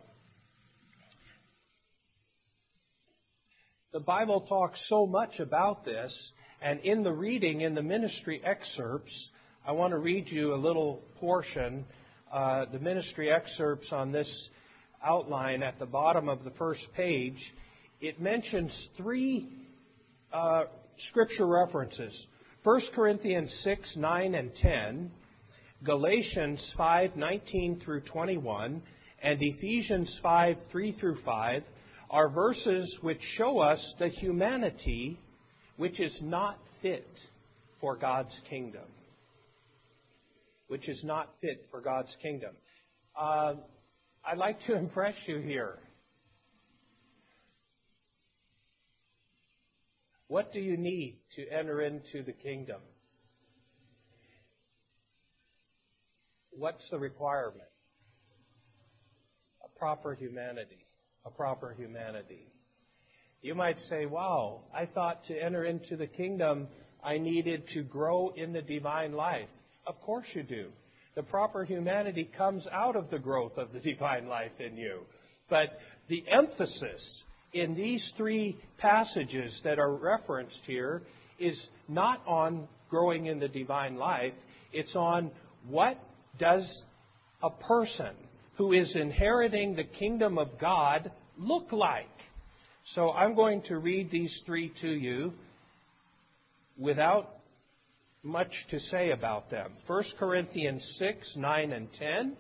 the Bible talks so much about this, and in the reading, in the ministry excerpts, I want to read you a little portion the ministry excerpts on this outline at the bottom of the first page, it mentions three Scripture references. 1 Corinthians 6, 9, and 10, Galatians 5, 19 through 21, and Ephesians 5, 3 through 5 are verses which show us the humanity which is not fit for God's kingdom. Which is not fit for God's kingdom. I'd like to impress you here. What do you need to enter into the kingdom? What's the requirement? A proper humanity. A proper humanity. You might say, wow, I thought to enter into the kingdom I needed to grow in the divine life. Of course you do. The proper humanity comes out of the growth of the divine life in you. But the emphasis in these three passages that are referenced here is not on growing in the divine life. It's on what does a person who is inheriting the kingdom of God look like. So I'm going to read these three to you without much to say about them. 1 Corinthians 6, 9, and 10.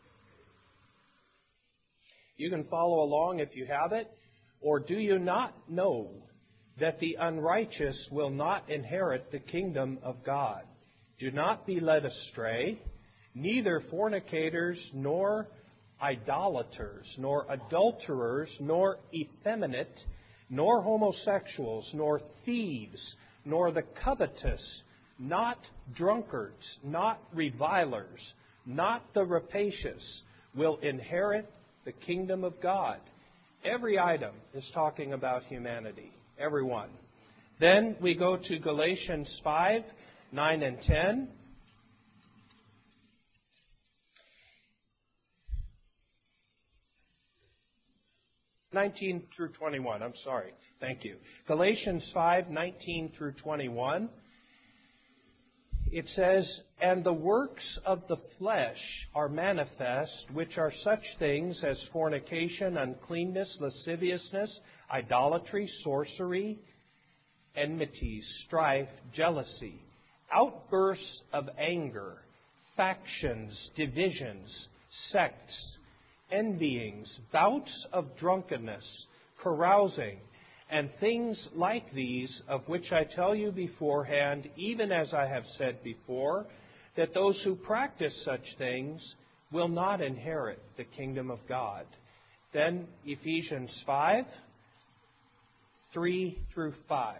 You can follow along if you have it. Or do you not know that the unrighteous will not inherit the kingdom of God? Do not be led astray. Neither fornicators, nor idolaters, nor adulterers, nor effeminate, nor homosexuals, nor thieves, nor the covetous, not drunkards, not revilers, not the rapacious, will inherit the kingdom of God. Every item is talking about humanity. Every one. Then we go to Galatians 5, 9, and 10. Through 21. I'm sorry. Thank you. Galatians 5, 19 through 21. It says, "And the works of the flesh are manifest, which are such things as fornication, uncleanness, lasciviousness, idolatry, sorcery, enmities, strife, jealousy, outbursts of anger, factions, divisions, sects, envyings, bouts of drunkenness, carousing, and things like these, of which I tell you beforehand, even as I have said before, that those who practice such things will not inherit the kingdom of God." Then Ephesians 5, 3 through 5.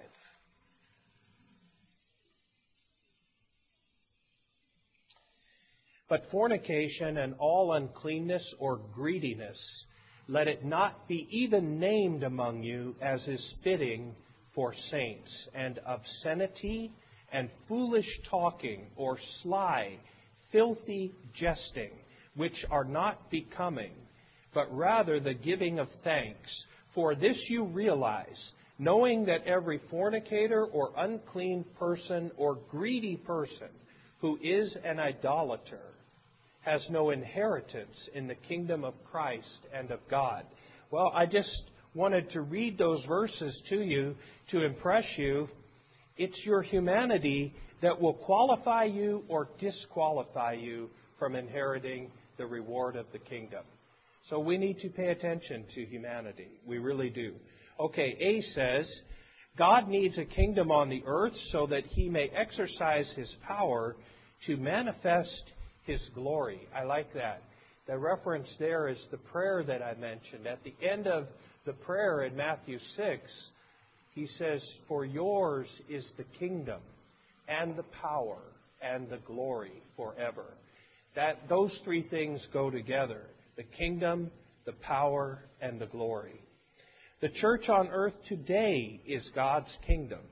"But fornication and all uncleanness or greediness, let it not be even named among you as is fitting for saints, and obscenity and foolish talking or sly, filthy jesting, which are not becoming, but rather the giving of thanks. For this you realize, knowing that every fornicator or unclean person or greedy person who is an idolater has no inheritance in the kingdom of Christ and of God." Well, I just wanted to read those verses to you to impress you. It's your humanity that will qualify you or disqualify you from inheriting the reward of the kingdom. So we need to pay attention to humanity. We really do. Okay, A says, God needs a kingdom on the earth so that He may exercise His power to manifest His glory. I like that. The reference there is the prayer that I mentioned. At the end of the prayer in Matthew 6, He says, "For yours is the kingdom and the power and the glory forever." Those three things go together. The kingdom, the power, and the glory. The church on earth today is God's kingdom.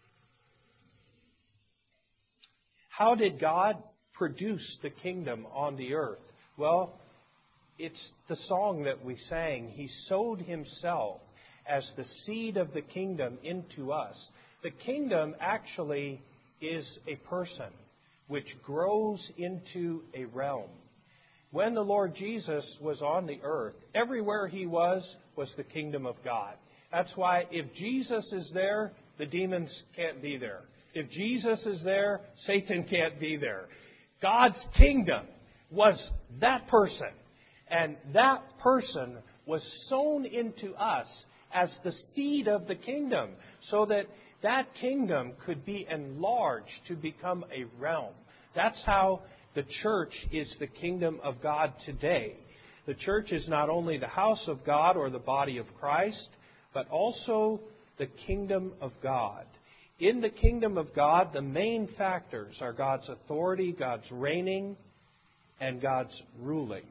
How did God produce the kingdom on the earth? Well, it's the song that we sang. He sowed Himself as the seed of the kingdom into us. The kingdom actually is a person which grows into a realm. when the Lord Jesus was on the earth, everywhere He was the kingdom of God. That's why if Jesus is there, the demons can't be there. If Jesus is there, Satan can't be there. God's kingdom was that person. And that person was sown into us as the seed of the kingdom, so that that kingdom could be enlarged to become a realm. That's how the church is the kingdom of God today. The church is not only the house of God or the body of Christ, but also the kingdom of God. In the kingdom of God, the main factors are God's authority, God's reigning, and God's ruling.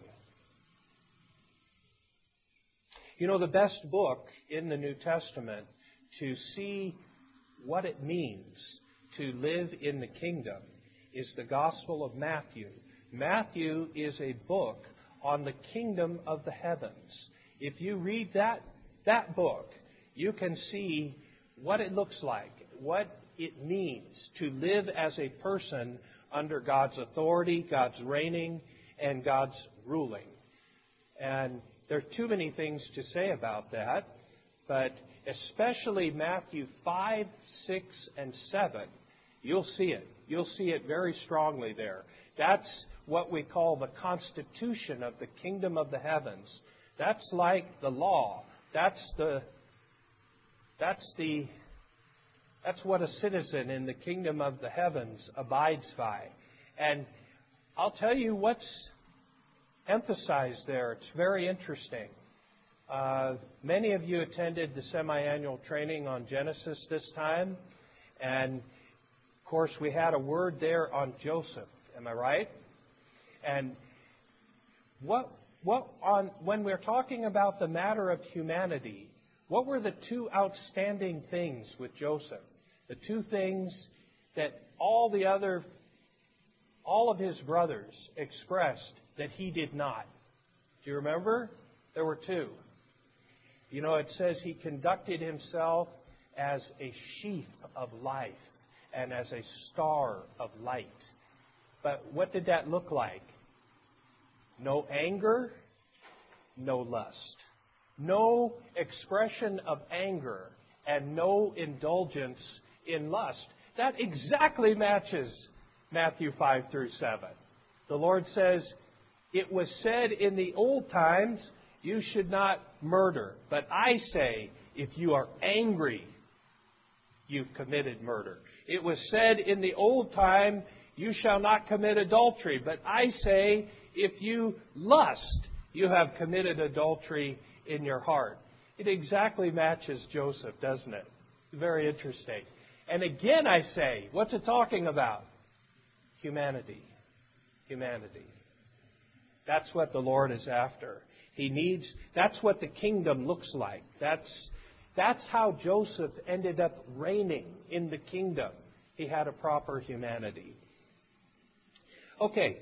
You know, the best book in the New Testament to see what it means to live in the kingdom is the Gospel of Matthew. Matthew is a book on the kingdom of the heavens. If you read that book, you can see what it looks like, what it means to live as a person under God's authority, God's reigning, and God's ruling. And there are too many things to say about that, but especially Matthew 5, 6, and 7, you'll see it. You'll see it very strongly there. That's what we call the constitution of the kingdom of the heavens. That's like the law. That's what a citizen in the kingdom of the heavens abides by. And I'll tell you what's emphasized there. It's very interesting. Many of you attended the semi-annual training on Genesis this time. And, of course, we had a word there on Joseph. Am I right? And when we're talking about the matter of humanity, what were the two outstanding things with Joseph? The two things that all of his brothers expressed that he did not. Do you remember? There were two. You know, it says he conducted himself as a sheaf of life and as a star of light. But what did that look like? No anger, no lust. No expression of anger and no indulgence in lust. That exactly matches Matthew 5 through 7. The Lord says, it was said in the old times, you should not murder. But I say, if you are angry, you've committed murder. It was said in the old time, you shall not commit adultery. But I say, if you lust, you have committed adultery in your heart. It exactly matches Joseph, doesn't it? Very interesting. And again I say, what's it talking about? Humanity. Humanity. That's what the Lord is after. That's what the kingdom looks like. That's how Joseph ended up reigning in the kingdom. He had a proper humanity. Okay.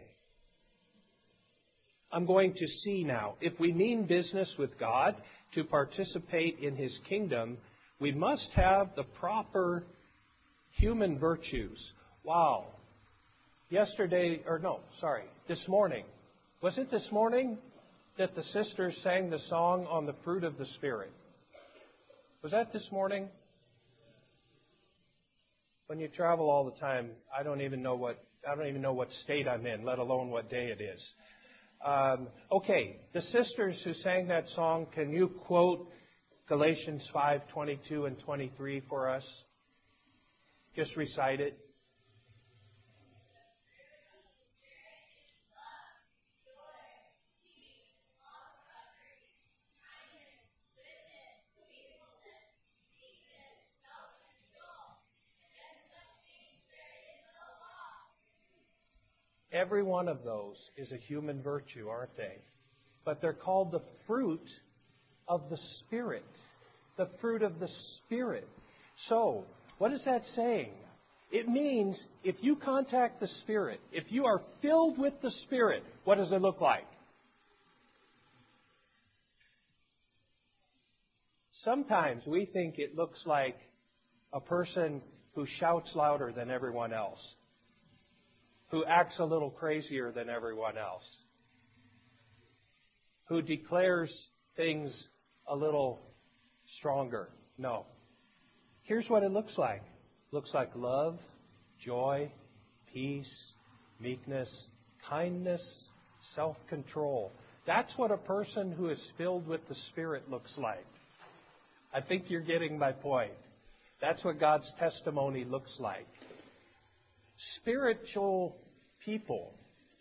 I'm going to see now. If we mean business with God, to participate in His kingdom, we must have the proper human virtues. Wow. This morning. Was it this morning that the sisters sang the song on the fruit of the Spirit? Was that this morning? When you travel all the time, I don't even know what state I'm in, let alone what day it is. Okay, the sisters who sang that song, can you quote Galatians 5:22 and 23 for us? Just recite it. Every one of those is a human virtue, aren't they? But they're called the fruit of the Spirit. The fruit of the Spirit. So, what is that saying? It means if you contact the Spirit, if you are filled with the Spirit, what does it look like? Sometimes we think it looks like a person who shouts louder than everyone else, who acts a little crazier than everyone else. who declares things a little stronger. No. Here's what it looks like. It looks like love, joy, peace, meekness, kindness, self-control. That's what a person who is filled with the Spirit looks like. I think you're getting my point. That's what God's testimony looks like. Spiritual people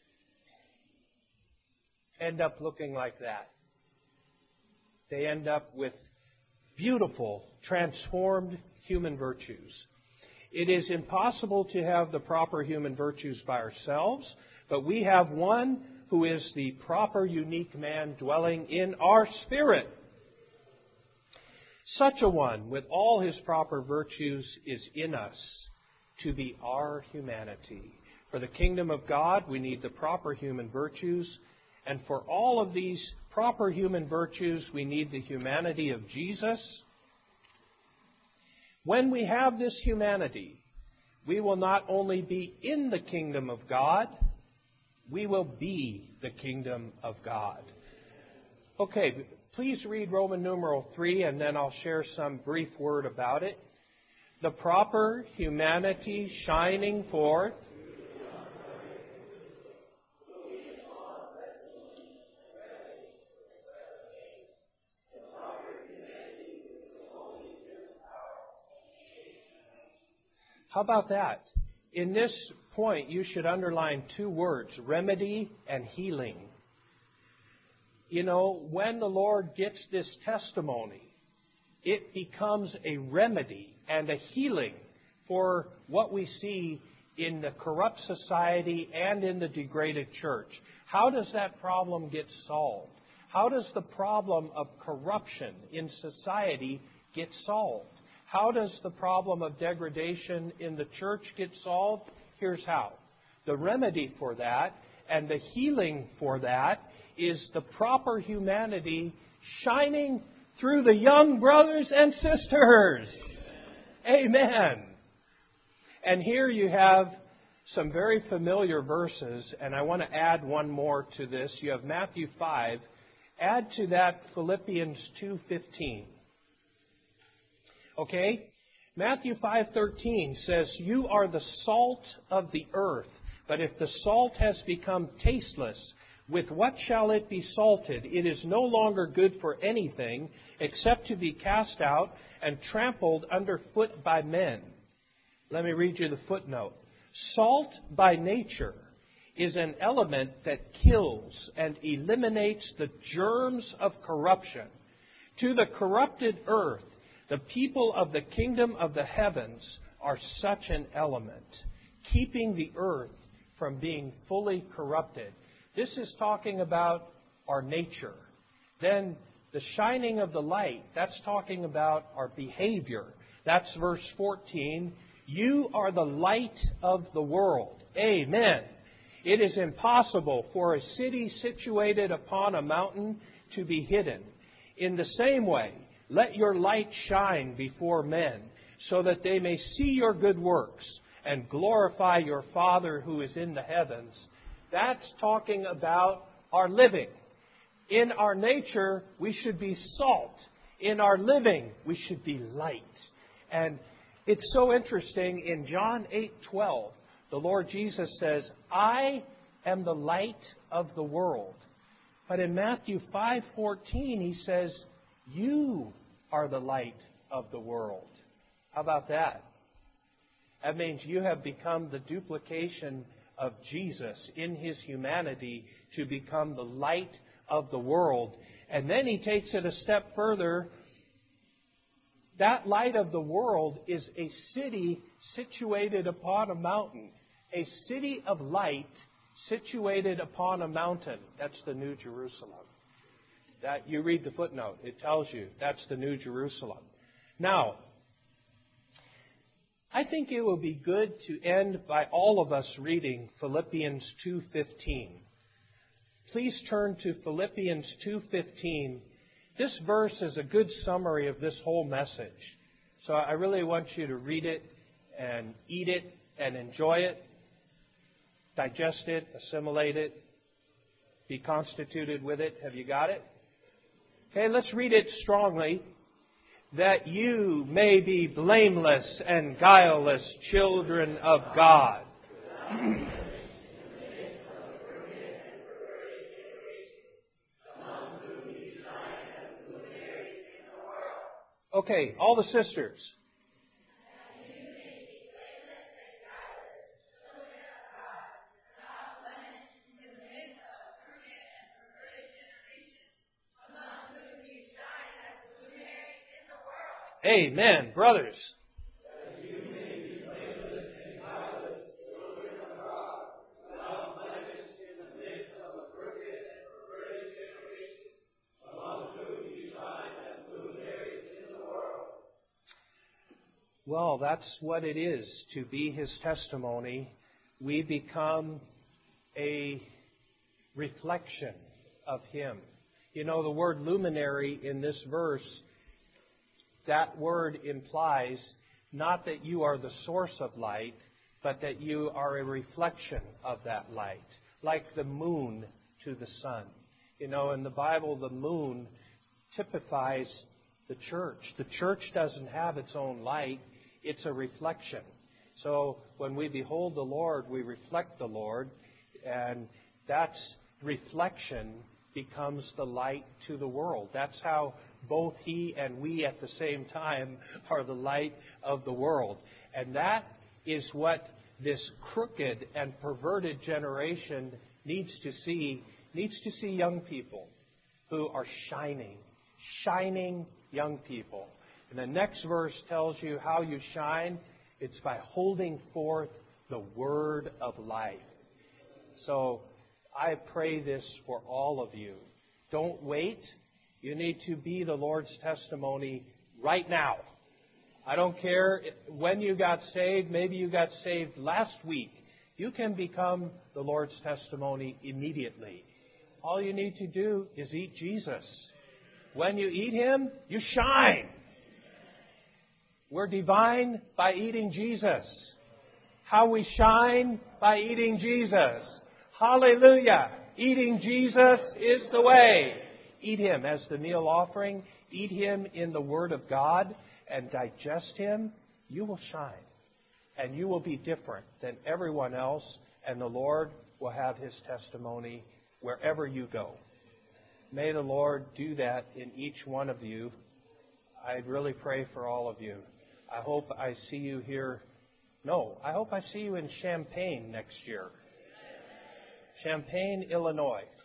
end up looking like that. They end up with beautiful, transformed human virtues. It is impossible to have the proper human virtues by ourselves, but we have one who is the proper, unique man dwelling in our spirit. Such a one, with all his proper virtues, is in us to be our humanity. For the kingdom of God, we need the proper human virtues. And for all of these proper human virtues, we need the humanity of Jesus. When we have this humanity, we will not only be in the kingdom of God, we will be the kingdom of God. Okay, please read Roman numeral 3, and then I'll share some brief word about it. The proper humanity shining forth. How about that? In this point, you should underline two words, remedy and healing. You know, when the Lord gets this testimony, it becomes a remedy and a healing for what we see in the corrupt society and in the degraded church. How does that problem get solved? How does the problem of corruption in society get solved? How does the problem of degradation in the church get solved? Here's how. The remedy for that and the healing for that is the proper humanity shining through the young brothers and sisters. Amen. And here you have some very familiar verses, and I want to add one more to this. You have Matthew 5. Add to that Philippians 2:15. Okay? Matthew 5:13 says, "You are the salt of the earth, but if the salt has become tasteless, with what shall it be salted? It is no longer good for anything except to be cast out and trampled underfoot by men." Let me read you the footnote. Salt by nature is an element that kills and eliminates the germs of corruption. To the corrupted earth, the people of the kingdom of the heavens are such an element, keeping the earth from being fully corrupted. This is talking about our nature. Then the shining of the light, that's talking about our behavior. That's verse 14. You are the light of the world. Amen. It is impossible for a city situated upon a mountain to be hidden. In the same way, let your light shine before men, so that they may see your good works and glorify your Father who is in the heavens. That's talking about our living. In our nature, we should be salt. In our living, we should be light. And it's so interesting, in John 8:12, the Lord Jesus says, "I am the light of the world." But in Matthew 5:14, he says, "You are the light of the world." How about that? That means you have become the duplication of Jesus in His humanity to become the light of the world. And then He takes it a step further. That light of the world is a city situated upon a mountain. A city of light situated upon a mountain. That's the New Jerusalem. That you read the footnote. It tells you that's the New Jerusalem. Now, I think it will be good to end by all of us reading Philippians 2:15. Please turn to Philippians 2:15. This verse is a good summary of this whole message. So I really want you to read it and eat it and enjoy it, digest it, assimilate it. Be constituted with it. Have you got it? Okay, let's read it strongly. That you may be blameless and guileless children of God. Okay, all the sisters. Amen. Brothers. Well, that's what it is to be His testimony. We become a reflection of Him. You know, the word luminary in this verse, that word implies not that you are the source of light, but that you are a reflection of that light, like the moon to the sun. You know, in the Bible, the moon typifies the church. The church doesn't have its own light. It's a reflection. So when we behold the Lord, we reflect the Lord, and that reflection becomes the light to the world. That's how both He and we at the same time are the light of the world. And that is what this crooked and perverted generation needs to see young people who are shining young people. And the next verse tells you how you shine. It's by holding forth the word of life. So I pray this for all of you. Don't wait. You need to be the Lord's testimony right now. I don't care when you got saved. Maybe you got saved last week. You can become the Lord's testimony immediately. All you need to do is eat Jesus. When you eat Him, you shine. We're divine by eating Jesus. How we shine? By eating Jesus. Hallelujah. Eating Jesus is the way. Eat Him as the meal offering. Eat Him in the Word of God and digest Him. You will shine. And you will be different than everyone else. And the Lord will have His testimony wherever you go. May the Lord do that in each one of you. I'd really pray for all of you. I hope I see you here. No, I hope I see you in Champaign next year. Champaign, Illinois.